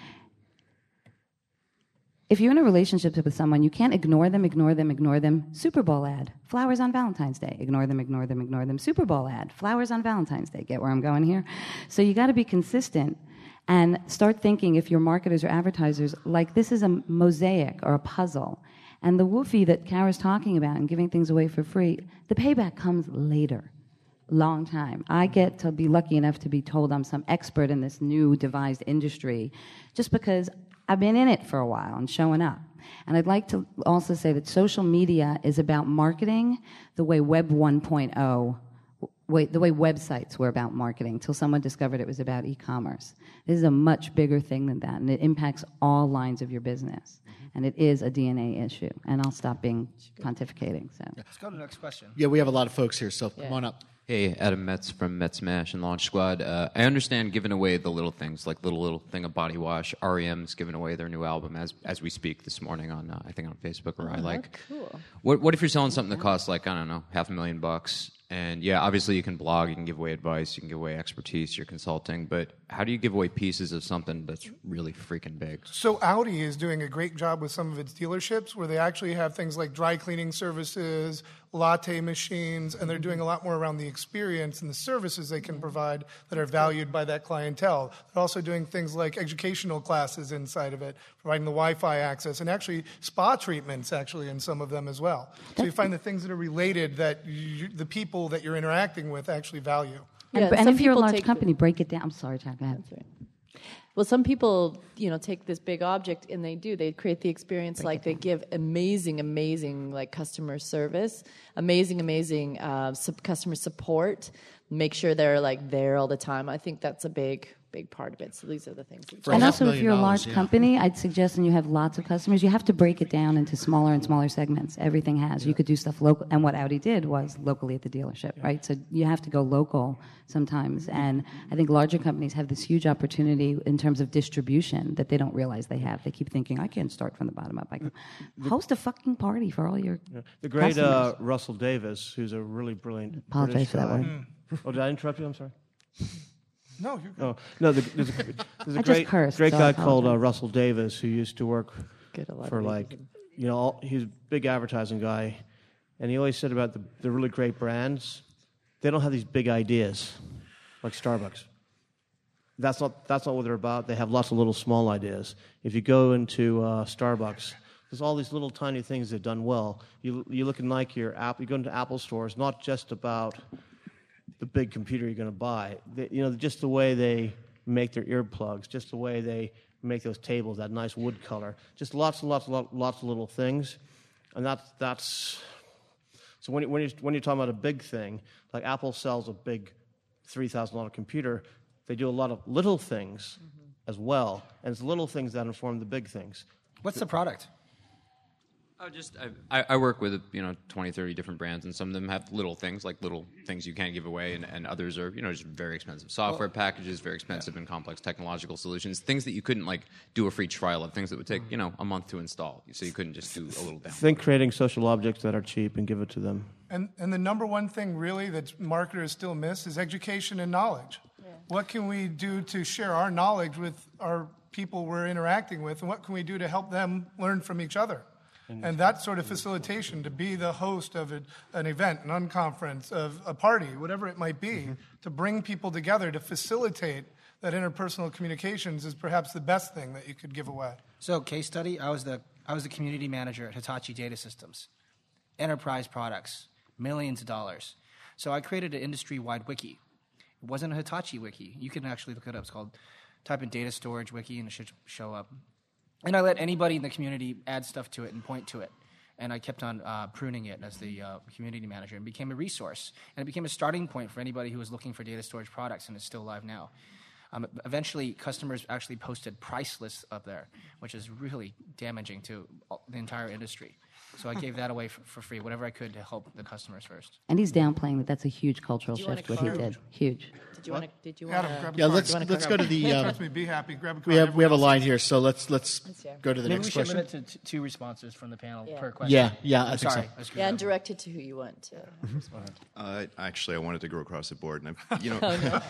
if you're in a relationship with someone, you can't ignore them, ignore them, ignore them. Super Bowl ad, flowers on Valentine's Day. Ignore them, ignore them, ignore them. Super Bowl ad, flowers on Valentine's Day. Get where I'm going here? So you got to be consistent and start thinking, if you're marketers or advertisers, like this is a mosaic or a puzzle. And the woofie that Kara's talking about and giving things away for free, the payback comes later. Long time. I get to be lucky enough to be told I'm some expert in this new devised industry just because I've been in it for a while and showing up. And I'd like to also say that social media is about marketing the way Web one point oh, way, the way websites were about marketing, till someone discovered it was about e-commerce. This is a much bigger thing than that, and it impacts all lines of your business. And it is a D N A issue. And I'll stop being pontificating. So Let's go to the next question. Yeah, we have a lot of folks here, so Yeah. come on up. Hey, Adam Metz from Metz Mash and Launch Squad. Uh, I understand giving away the little things, like little little thing of body wash. R E M's giving away their new album as as we speak this morning on uh, I think on Facebook or I like. Cool. What what if you're selling something that costs like I don't know half a million bucks? And yeah, obviously you can blog, you can give away advice, you can give away expertise, you're consulting. But how do you give away pieces of something that's really freaking big? So Audi is doing a great job with some of its dealerships where they actually have things like dry cleaning services, latte machines, and they're doing a lot more around the experience and the services they can provide that are valued by that clientele. They're also doing things like educational classes inside of it, providing the Wi-Fi access, and actually spa treatments actually in some of them as well. So you find the things that are related that you, the people that you're interacting with actually value. And, Yeah, and some if you're a people large take the- company, break it down. I'm sorry, Jack, go ahead. That's right. Well, some people, you know, take this big object and they do. They create the experience like they give amazing, amazing like customer service, amazing, amazing uh, sub- customer support. Make sure they're like there all the time. I think that's a big, big part of it. So these are the things. that- For And half also, a if million you're a dollars, large yeah. company, I'd suggest, and you have lots of customers, you have to break it down into smaller and smaller segments. Everything has. You could do stuff local, and what Audi did was locally at the dealership, right? So you have to go local sometimes. And I think larger companies have this huge opportunity in terms of distribution that they don't realize they have. They keep thinking, I can't start from the bottom up. I can host a fucking party for all your The great uh, customers. Russell Davis, who's a really brilliant Apologize British for that guy. word. Oh, did I interrupt you? I'm sorry. No, you're good. Oh no, the, there's a, there's a I just great cursed, great so I guy called uh, apologize. Russell Davis who used to work Good, a lot for of like, people. you know, all, he's a big advertising guy, and he always said about the, the really great brands, they don't have these big ideas like Starbucks. That's not that's not what they're about. They have lots of little small ideas. If you go into uh, Starbucks, there's all these little tiny things they've done well. You you look at Nike or Apple. You go into Apple stores, not just about the big computer you're going to buy. They, you know, just the way they make their earplugs, just the way they make those tables, that nice wood color, just lots and lots and lots, lots of little things, and that's that's. So when you, when you when you're talking about a big thing, like Apple sells a big three thousand dollar computer, they do a lot of little things mm-hmm. as well, and it's little things that inform the big things. What's the product? Oh, just I, I work with you know twenty, thirty different brands, and some of them have little things like little things you can't give away, and, and others are you know just very expensive software packages, very expensive yeah. and complex technological solutions, things that you couldn't like do a free trial of, things that would take you know a month to install, so you couldn't just do a little download. Think creating social objects that are cheap and give it to them. And, and the number one thing really that marketers still miss is education and knowledge. Yeah. What can we do to share our knowledge with our people we're interacting with, and what can we do to help them learn from each other? And that sort of facilitation, to be the host of a, an event, an unconference, of a party, whatever it might be, mm-hmm. to bring people together, to facilitate that interpersonal communications is perhaps the best thing that you could give away. So, case study, I was the I was the community manager at Hitachi Data Systems. Enterprise products, millions of dollars. So I created an industry-wide wiki. It wasn't a Hitachi wiki. You can actually look it up. It's called type in data storage wiki, and it should show up. And I let anybody in the community add stuff to it and point to it. And I kept on uh, pruning it as the uh, community manager, and became a resource. And it became a starting point for anybody who was looking for data storage products, and it's still live now. Um, eventually, customers actually posted price lists up there, which is really damaging to the entire industry. So I gave that away for, for free, whatever I could to help the customers first. And he's downplaying that that's a huge cultural Do you wanna shift, what he card? did. Huge. Did you want to? Did you Adam, want grab a Yeah, card. let's You wanna let's cover go to the. Um, Trust me, be happy. Grab a card. we have we have a Everyone line else- here, so let's let's Let's go to the Maybe next we should question. limit it to t- two responses from the panel Yeah. per question. Yeah, yeah, I I'm think sorry. so. I screwed Yeah, up. and direct it to who you want to. Uh, actually, I wanted to go across the board, and I, you know,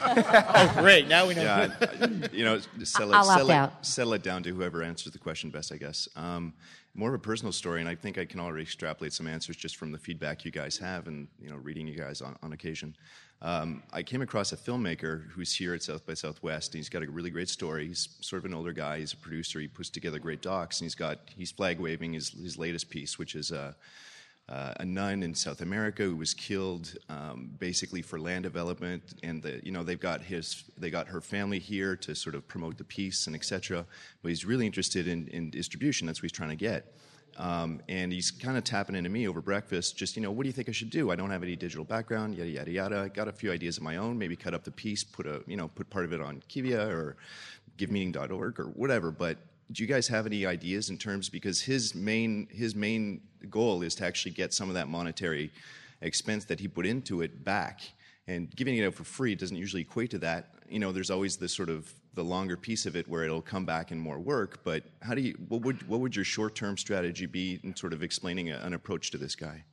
Oh, great! Now we know. yeah, I, I- you know, settle it, I'll opt settle, out. it, settle it down to whoever answers the question best, I guess. Um, more of a personal story, and I think I can already extrapolate some answers just from the feedback you guys have, and you know, reading you guys on, on occasion. Um, I came across a filmmaker who's here at South by Southwest. And he's got a really great story. He's sort of an older guy. He's a producer. He puts together great docs, and he's got he's flag waving his his latest piece, which is uh, uh, a nun in South America who was killed um, basically for land development, and the, you know they've got his they got her family here to sort of promote the peace and et cetera. But he's really interested in, in distribution. That's what he's trying to get. Um, and he's kind of tapping into me over breakfast, just, you know, what do you think I should do? I don't have any digital background, yada, yada, yada. I got a few ideas of my own, maybe cut up the piece, put a, you know, put part of it on Kivia or give meeting dot org or whatever. But do you guys have any ideas in terms, because his main, his main goal is to actually get some of that monetary expense that he put into it back. And giving it out for free doesn't usually equate to that. You know, there's always this sort of the longer piece of it where it'll come back in more work. But how do you? What would what would your short-term strategy be in sort of explaining a, an approach to this guy?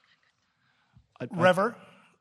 I'd, I'd, Rever,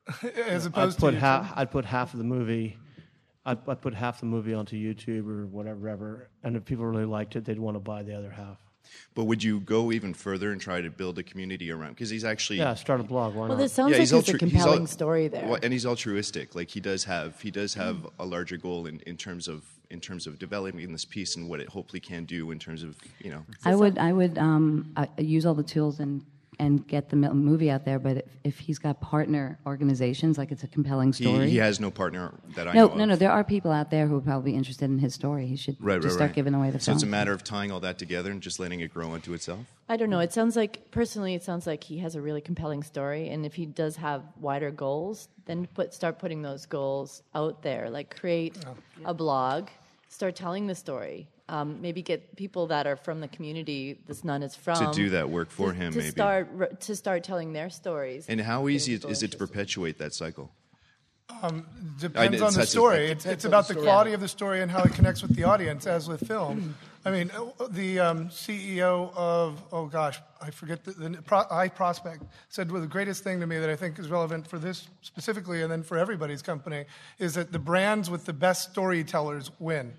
as I'd opposed put to half. I'd put half of the movie. I'd, I'd put half the movie onto YouTube or whatever, and if people really liked it, they'd want to buy the other half. But would you go even further and try to build a community around? Because he's actually Yeah, start a blog. Why Well, not? this sounds yeah, like he's there's a altru- he's compelling al- story there. well, and he's altruistic. Like he does have he does have a larger goal in, in terms of in terms of developing this piece and what it hopefully can do in terms of you know. I would I would um, uh, use all the tools and and get the mil- movie out there. But if, if he's got partner organizations, like it's a compelling He, story. he has no partner that I no, know no, of. no. There are people out there who would probably be interested in his story. He should Right, just right, start right. giving away the So film. it's a matter of tying all that together and just letting it grow into itself. I don't know. It sounds like, personally, it sounds like he has a really compelling story. And if he does have wider goals, then put, start putting those goals out there. Like create a blog, start telling the story. Um, maybe get people that are from the community this nun is from To do that work for to, him, to maybe. start r- to start telling their stories. And how Getting easy people is it to interested. perpetuate that cycle? Depends it's on the such a- story. It's, it's about the story. quality Yeah. of the story and how it connects with the audience, as with film. I mean, uh, the um, C E O of, oh gosh, I forget, the, the Pro, iProspect said, well, the greatest thing to me that I think is relevant for this specifically and then for everybody's company is that the brands with the best storytellers win.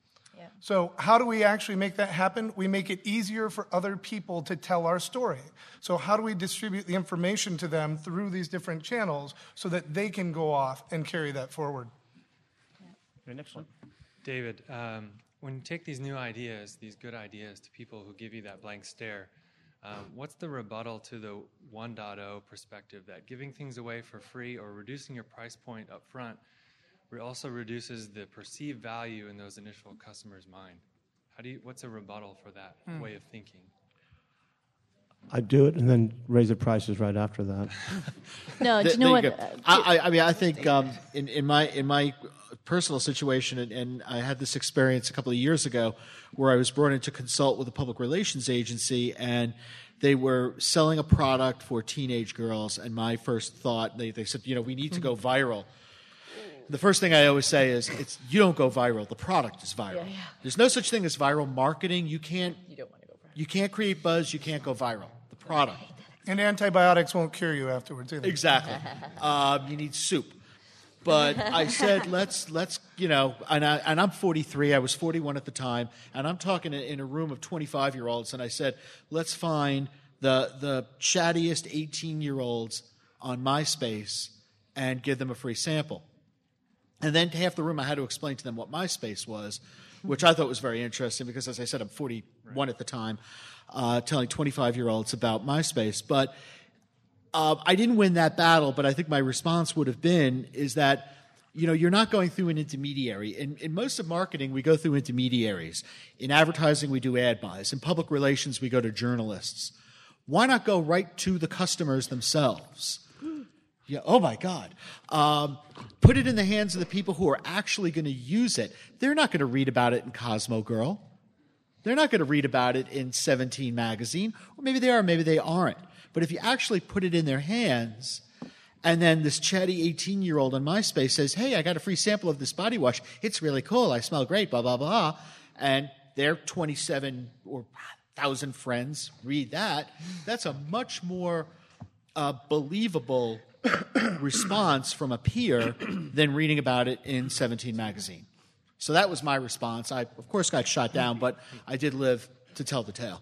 So how do we actually make that happen? We make it easier for other people to tell our story. So how do we distribute the information to them through these different channels so that they can go off and carry that forward? Okay, next one. David, um, when you take these new ideas, these good ideas to people who give you that blank stare, um, what's the rebuttal to the one point oh perspective that giving things away for free or reducing your price point up front It also reduces the perceived value in those initial customers' mind? How do you? What's a rebuttal for that Hmm. way of thinking? I'd do it and then raise the prices right after that. No, do Th- you know what? there go. uh, I, I- I mean, I think um, in, in my in my personal situation, and, and I had this experience a couple of years ago, where I was brought in to consult with a public relations agency, and they were selling a product for teenage girls. And my first thought, they, they said, you know, we need to go viral. The first thing I always say is, it's you don't go viral. The product is viral. Yeah, yeah. There's no such thing as viral marketing. You can't You don't want to go for it. you can't create buzz. You can't go viral. The product. And antibiotics won't cure you afterwards either. Exactly. um, you need soup. But I said, let's let's you know, and I and I'm forty-three. I was forty-one at the time, and I'm talking in, in a room of twenty-five year olds, and I said, let's find the the chattiest eighteen year olds on MySpace and give them a free sample. And then to half the room, I had to explain to them what MySpace was, which I thought was very interesting because, as I said, I'm forty-one at the time, uh, telling twenty-five year olds about MySpace, but. Uh, I didn't win that battle, but I think my response would have been is that you know, you're not going through an intermediary. In, in most of marketing, we go through intermediaries. In advertising, we do ad buys. In public relations, we go to journalists. Why not go right to the customers themselves? Yeah, oh my God. Um, put it in the hands of the people who are actually going to use it. They're not going to read about it in Cosmo Girl. They're not going to read about it in seventeen magazine. Or maybe they are, maybe they aren't. But if you actually put it in their hands, and then this chatty eighteen-year-old on MySpace says, hey, I got a free sample of this body wash. It's really cool. I smell great, blah, blah, blah. And their twenty-seven or one thousand friends read that. That's a much more uh, believable response from a peer than reading about it in seventeen magazine. So that was my response. I, of course, got shot down, but I did live to tell the tale.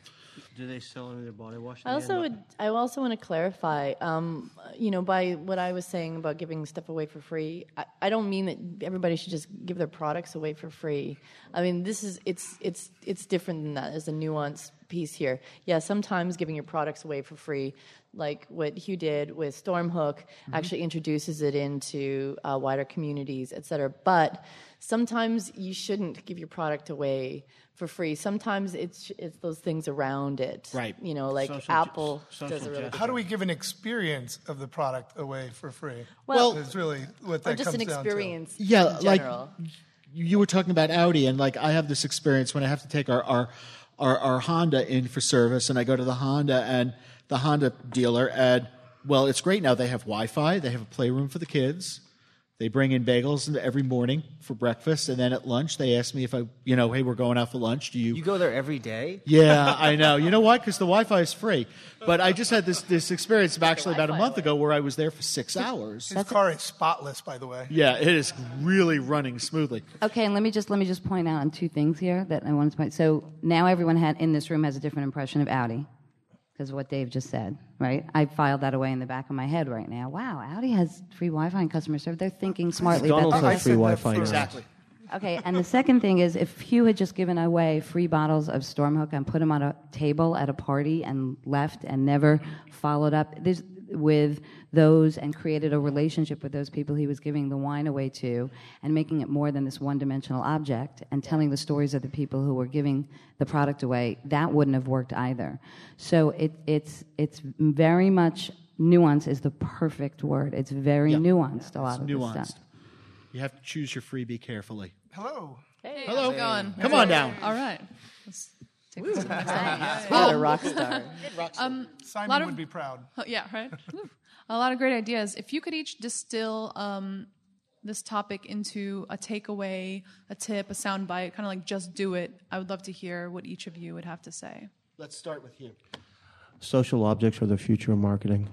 Do they sell any of their body wash? I also would. I also want to clarify. Um, you know, by what I was saying about giving stuff away for free, I, I don't mean that everybody should just give their products away for free. I mean, this is it's it's it's different than that. There's a nuanced piece here. Yeah, sometimes giving your products away for free, like what Hugh did with Stormhook, mm-hmm. actually introduces it into uh, wider communities, et cetera. But sometimes you shouldn't give your product away for free. Sometimes it's it's those things around it. Right. You know, like Social Apple ju- does a really good How do we give an experience of the product away for free? Well, That's really what that or just comes an down to. experience Yeah, in like general. you were talking about Audi, and like I have this experience when I have to take our our, our, our Honda in for service, and I go to the Honda and the Honda dealer, and well, it's great now. They have Wi-Fi, they have a playroom for the kids. They bring in bagels every morning for breakfast, and then at lunch they ask me if I, you know, hey, we're going out for lunch. Do you? You go there every day? Yeah, I know. You know what? Because the Wi-Fi is free. But I just had this this experience actually about a month ago where I was there for six hours. His car is spotless, by the way. Yeah, it is really running smoothly. Okay, and let me just let me just point out on two things here that I wanted to point. So now everyone had in this room has a different impression of Audi because of what Dave just said, right? I filed that away in the back of my head right now. Wow, Audi has free Wi-Fi and customer service. They're thinking smartly about McDonald's the has free Wi-Fi now. Exactly. Okay, and the second thing is if Hugh had just given away free bottles of Stormhook and put them on a table at a party and left and never followed up this, with those and created a relationship with those people he was giving the wine away to and making it more than this one-dimensional object and telling the stories of the people who were giving the product away, that wouldn't have worked either. So it, it's, it's very much, nuance is the perfect word. It's very Yeah. nuanced, a lot It's of nuanced. this stuff. You have to choose your freebie carefully. Hello. Hey, Hello. How's it going? Come on down. All right. Let's take this to the next level. What a rock star. Um, Simon lot of- would be proud. oh, yeah, right? Woo. A lot of great ideas. If you could each distill um, this topic into a takeaway, a tip, a sound bite, kind of like just do it, I would love to hear what each of you would have to say. Let's start with you. Social objects are the future of marketing.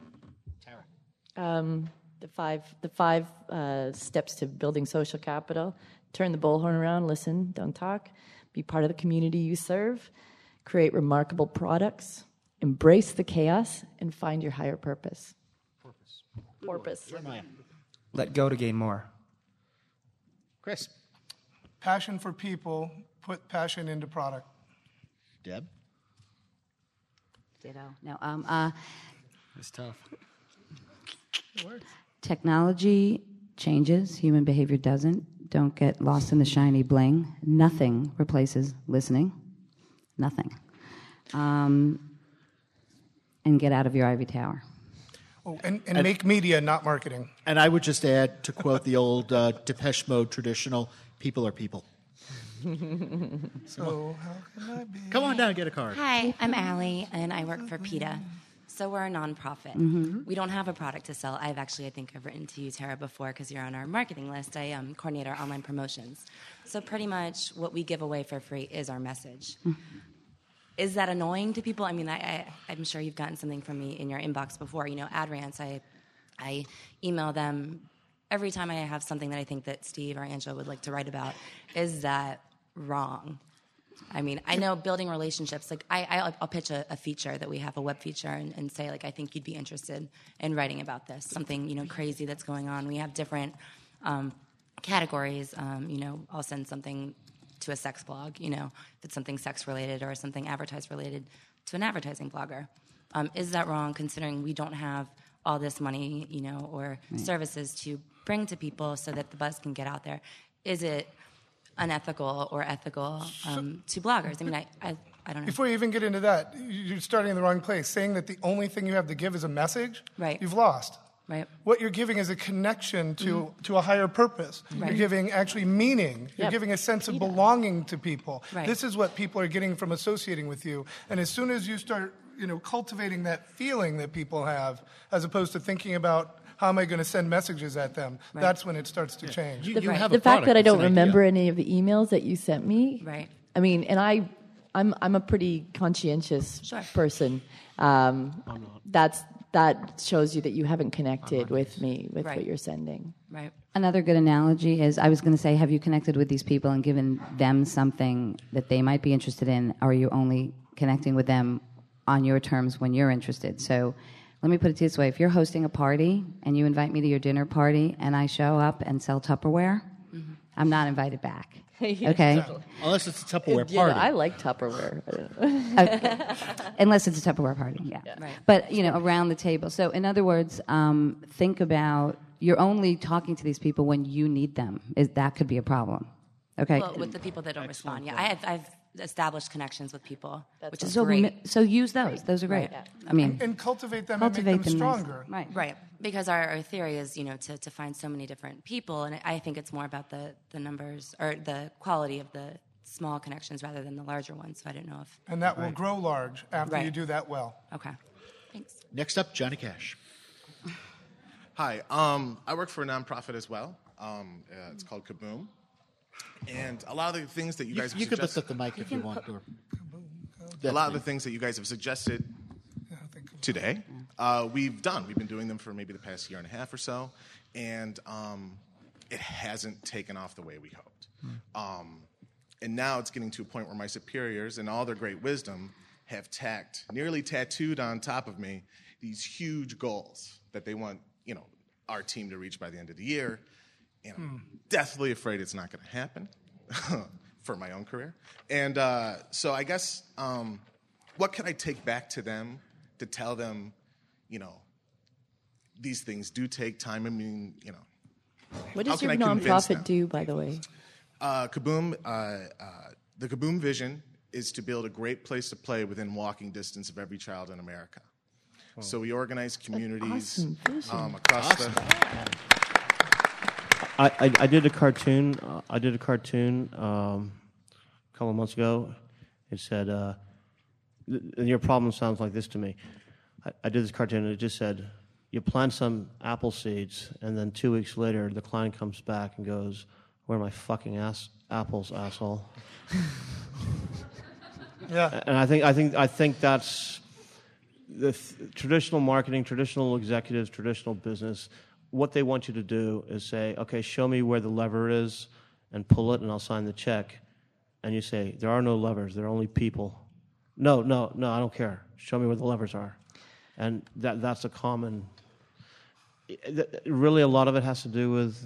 Um, the five, the five uh, steps to building social capital. Turn the bullhorn around, listen, don't talk. Be part of the community you serve. Create remarkable products. Embrace the chaos and find your higher purpose. Purpose. Jeremiah. Let go to gain more. Chris. Passion for people, put passion into product. Deb. Ditto. No, um, uh, It's tough. technology changes, human behavior doesn't. Don't get lost in the shiny bling. Nothing replaces listening. Nothing. Um, and get out of your ivory tower. Oh, and, and make media, not marketing. And I would just add, to quote the old uh, Depeche Mode traditional, people are people. So how can I be? Come on down and get a card. Hi, I'm Allie, and I work for PETA. So we're a nonprofit. Mm-hmm. We don't have a product to sell. I've actually, I think I've written to you, Tara, before because you're on our marketing list. I um, coordinate our online promotions. So pretty much what we give away for free is our message. Mm-hmm. Is that annoying to people? I mean, I, I, I'm sure you've gotten something from me in your inbox before. You know, ad rants, I, I email them every time I have something that I think that Steve or Angela would like to write about. Is that wrong? I mean, I know building relationships, like I, I'll, I'll pitch a, a feature that we have, a web feature, and, and say, like, I think you'd be interested in writing about this, something, you know, crazy that's going on. We have different um, categories. Um, you know, I'll send something to a sex blog, you know, if it's something sex-related or something advertise-related to an advertising blogger. Um, is that wrong, considering we don't have all this money, you know, or Right. services to bring to people so that the buzz can get out there. Is it unethical or ethical um, to bloggers? I mean, I, I, I don't know. Before you even get into that, you're starting in the wrong place. Saying that the only thing you have to give is a message, Right. you've lost. Right. What you're giving is a connection to, to a higher purpose. Right. You're giving actually meaning. You're Yep. giving a sense of belonging to people. Right. This is what people are getting from associating with you. And as soon as you start, you know, cultivating that feeling that people have, as opposed to thinking about how am I going to send messages at them, Right. that's when it starts to change. You, The, you have the a fact product. that I It's don't an remember idea. any of the emails that you sent me. Right. I mean, and I, I'm I'm a pretty conscientious Sure. person. Um, that's that shows you that you haven't connected with me with Right. what you're sending. Right. Another good analogy is I was going to say, have you connected with these people and given them something that they might be interested in? Or are you only connecting with them on your terms when you're interested? So let me put it this way. If you're hosting a party and you invite me to your dinner party and I show up and sell Tupperware, Mm-hmm. I'm not invited back. Yeah, Okay? totally. Unless it's a Tupperware Yeah, party. I like Tupperware. Unless it's a Tupperware party, yeah. Right. But, you know, around the table. So, in other words, um, think about you're only talking to these people when you need them. Is that could be a problem. Okay? Well, with the people that don't respond, yeah, I have, I've established connections with people, which is so, great. mi- so use those. Those are great. I mean, And cultivate them cultivate and make them them nice. stronger. Right. Right, because our, our theory is, you know, to, to find so many different people, and I think it's more about the, the numbers or the quality of the small connections rather than the larger ones. So I don't know if. And that will grow large after Right. you do that well. Okay, thanks. Next up, Johnny Cash. Hi, um, I work for a nonprofit as well. Um, uh, it's called Kaboom. And a lot of the things that you You, guys have you could lift suggested, up the mic if you want. Or, a lot of the things that you guys have suggested today, uh, we've done. We've been doing them for maybe the past year and a half or so, and um, it hasn't taken off the way we hoped. Um, and now it's getting to a point where my superiors, in all their great wisdom, have tacked, nearly tattooed on top of me, these huge goals that they want, you know, our team to reach by the end of the year. And I'm deathly afraid it's not going to happen for my own career. And uh, so I guess, um, what can I take back to them to tell them, you know, these things do take time? I mean, you know. What how does can your I convince nonprofit them? do, by the way? Uh, Kaboom, uh, uh, the Kaboom vision is to build a great place to play within walking distance of every child in America. So we organize communities awesome vision. um, across the. I, I, I did a cartoon. Uh, I did a cartoon um, a couple of months ago. It said, uh, th- and "Your problem sounds like this to me." I, I did this cartoon, and it just said, "You plant some apple seeds, and then two weeks later, the client comes back and goes, 'Where are my fucking ass apples, asshole?'" Yeah. And I think I think I think that's the th- traditional marketing, traditional executives, traditional business. What they want you to do is say, okay, show me where the lever is and pull it and I'll sign the check. And you say, there are no levers, there are only people. No, no, no, I don't care. Show me where the levers are. And that that's a common, really a lot of it has to do with,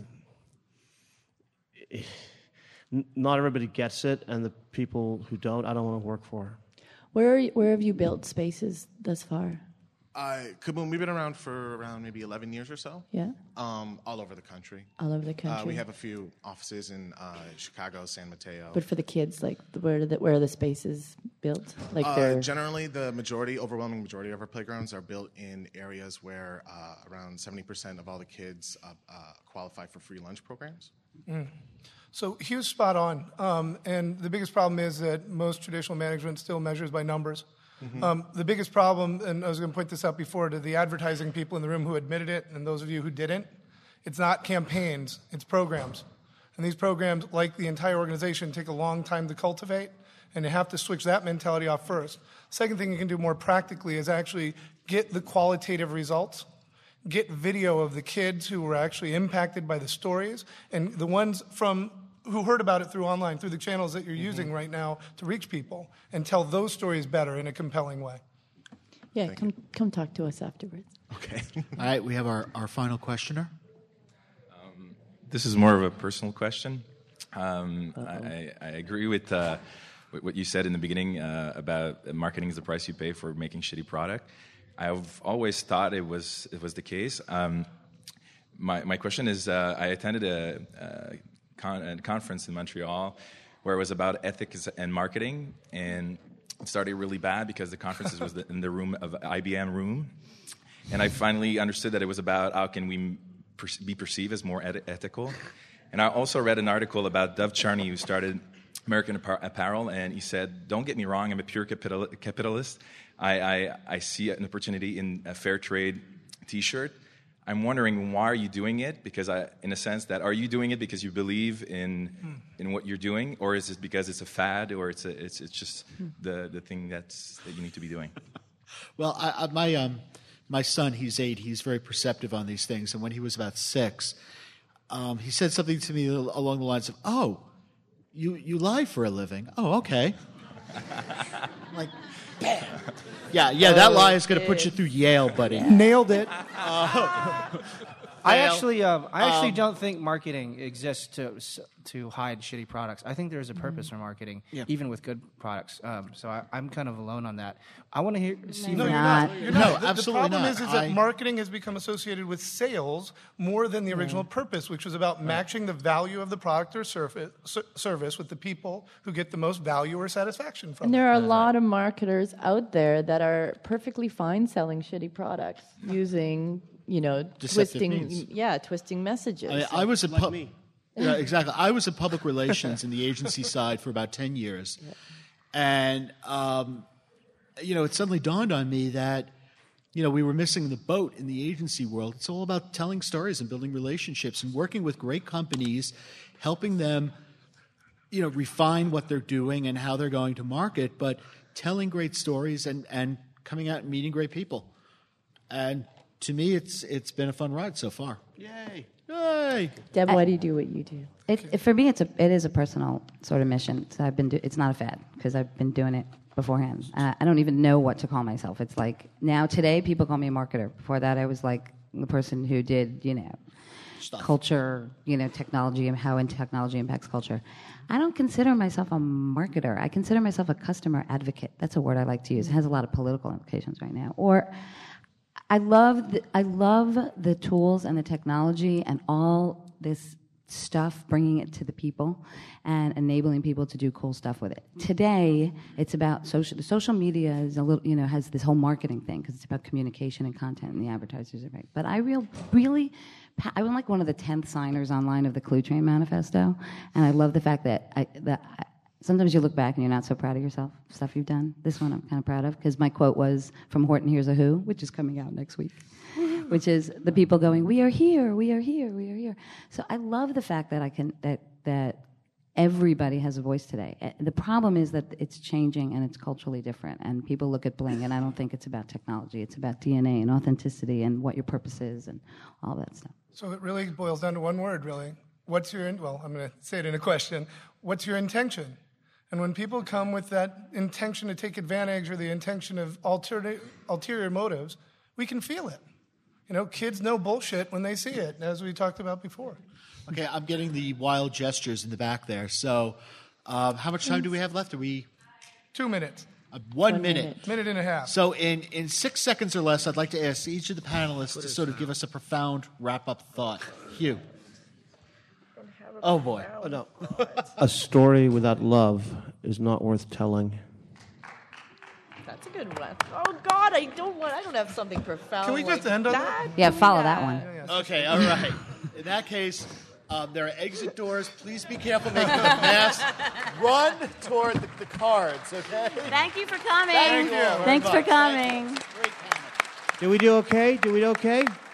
not everybody gets it, and the people who don't, I don't want to work for. Where are you, where have you built spaces thus far? Uh, Kaboom, we've been around for around maybe eleven years or so. Yeah, Um, all over the country. all over the country. Uh, we have a few offices in uh, Chicago, San Mateo. But for the kids, like the- where are the, where are the spaces built? Like Uh, they're generally, the majority, overwhelming majority of our playgrounds are built in areas where uh, around seventy percent of all the kids uh, uh, qualify for free lunch programs. So Hugh's spot on. Um, and the biggest problem is that most traditional management still measures by numbers. Um, the biggest problem, and I was going to point this out before to the advertising people in the room who admitted it and those of you who didn't, it's not campaigns, it's programs. And these programs, like the entire organization, take a long time to cultivate, and you have to switch that mentality off first. Second thing you can do more practically is actually get the qualitative results. Get video of the kids who were actually impacted by the stories, and the ones from who heard about it through online, through the channels that you're using right now to reach people, and tell those stories better in a compelling way. yeah. Come come talk to us afterwards. Okay. All right, we have our, our final questioner. This is more of a personal question. Um, I, I agree with uh, what you said in the beginning uh, about marketing is the price you pay for making shitty product. I've always thought it was it was the case. Um, my my question is, uh, I attended a, a, con- a conference in Montreal where it was about ethics and marketing, and it started really bad because the conference was the, in the room of I B M room, and I finally understood that it was about how can we per- be perceived as more eth- ethical. And I also read an article about Dov Charney, who started American Apparel, and he said, don't get me wrong, I'm a pure capital- capitalist. I, I, I see an opportunity in a fair trade T-shirt. I'm wondering, why are you doing it? Because I, in a sense, that are you doing it because you believe in in what you're doing, or is it because it's a fad, or it's a, it's it's just the, the thing that's that you need to be doing? Well, I, I, my um, my son, he's eight. He's very perceptive on these things, and when he was about six, um, he said something to me along the lines of, "Oh, you you lie for a living? Oh, okay." I'm like, bam. Yeah, yeah, that lie is going to put you through Yale, buddy. Nailed it. Uh, I fail. actually, um, I actually Um, don't think marketing exists to to hide shitty products. I think there's a purpose for marketing, Yeah. even with good products. Um, so I, I'm kind of alone on that. I want to hear. See No, from- you're not. You're No, not. The- absolutely The problem not. is, is that I- marketing has become associated with sales more than the original purpose, which was about matching the value of the product or surface, ser- service with the people who get the most value or satisfaction from And it. there are a lot of marketers out there that are perfectly fine selling shitty products using, you know, Deceptive twisting, means. yeah, twisting messages. I, mean, I was a pub- Yeah, exactly. I was in public relations in the agency side for about ten years, and um, you know, it suddenly dawned on me that you know we were missing the boat in the agency world. It's all about telling stories and building relationships and working with great companies, helping them, you know, refine what they're doing and how they're going to market, but telling great stories and and coming out and meeting great people. And to me, it's it's been a fun ride so far. Yay. Yay! Deb, why do you do what you do? It, it, for me, it's a it is a personal sort of mission. So I've been do, it's not a fad because I've been doing it beforehand. Uh, I don't even know what to call myself. It's like now today people call me a marketer. Before that, I was like the person who did you know Stuff. culture, you know technology and how technology impacts culture. I don't consider myself a marketer. I consider myself a customer advocate. That's a word I like to use. It has a lot of political implications right now. Or I love the, I love the tools and the technology and all this stuff, bringing it to the people and enabling people to do cool stuff with it. Today, it's about social. The social media is a little, you know, has this whole marketing thing because it's about communication and content, and the advertisers are right. But I real, really, I'm like one of the tenth signers online of the Clue Train Manifesto, and I love the fact that I that. I, Sometimes you look back and you're not so proud of yourself, stuff you've done. This one I'm kind of proud of because my quote was from Horton Hears a Who, which is coming out next week, which is the people going, "We are here, we are here, we are here." So I love the fact that I can that that everybody has a voice today. The problem is that it's changing and it's culturally different. And people look at Bling, and I don't think it's about technology. It's about D N A and authenticity and what your purpose is and all that stuff. So it really boils down to one word, really. What's your, in- well, I'm going to say it in a question. What's your intention? And when people come with that intention to take advantage or the intention of ulterior, ulterior motives, we can feel it. You know, kids know bullshit when they see it, as we talked about before. Okay, I'm getting the wild gestures in the back there. So, uh, how much time do we have left? Are we Two minutes. uh, one, One minute. minute. Minute and a half. So, in in six seconds or less, I'd like to ask each of the panelists to sort of give us a profound wrap-up thought. Hugh. Oh boy. Oh, no. A story without love is not worth telling. That's a good one. Oh God, I don't want. I don't have something profound. Can we just like end on that? that? Yeah, follow that one. Okay, all right. In that case, um, there are exit doors. Please be careful making a mess. Run toward the, the cards, okay? Thank you for coming. Thank you very Thanks for much. Thank you. coming. Great panel. Did we do okay? Did we do okay?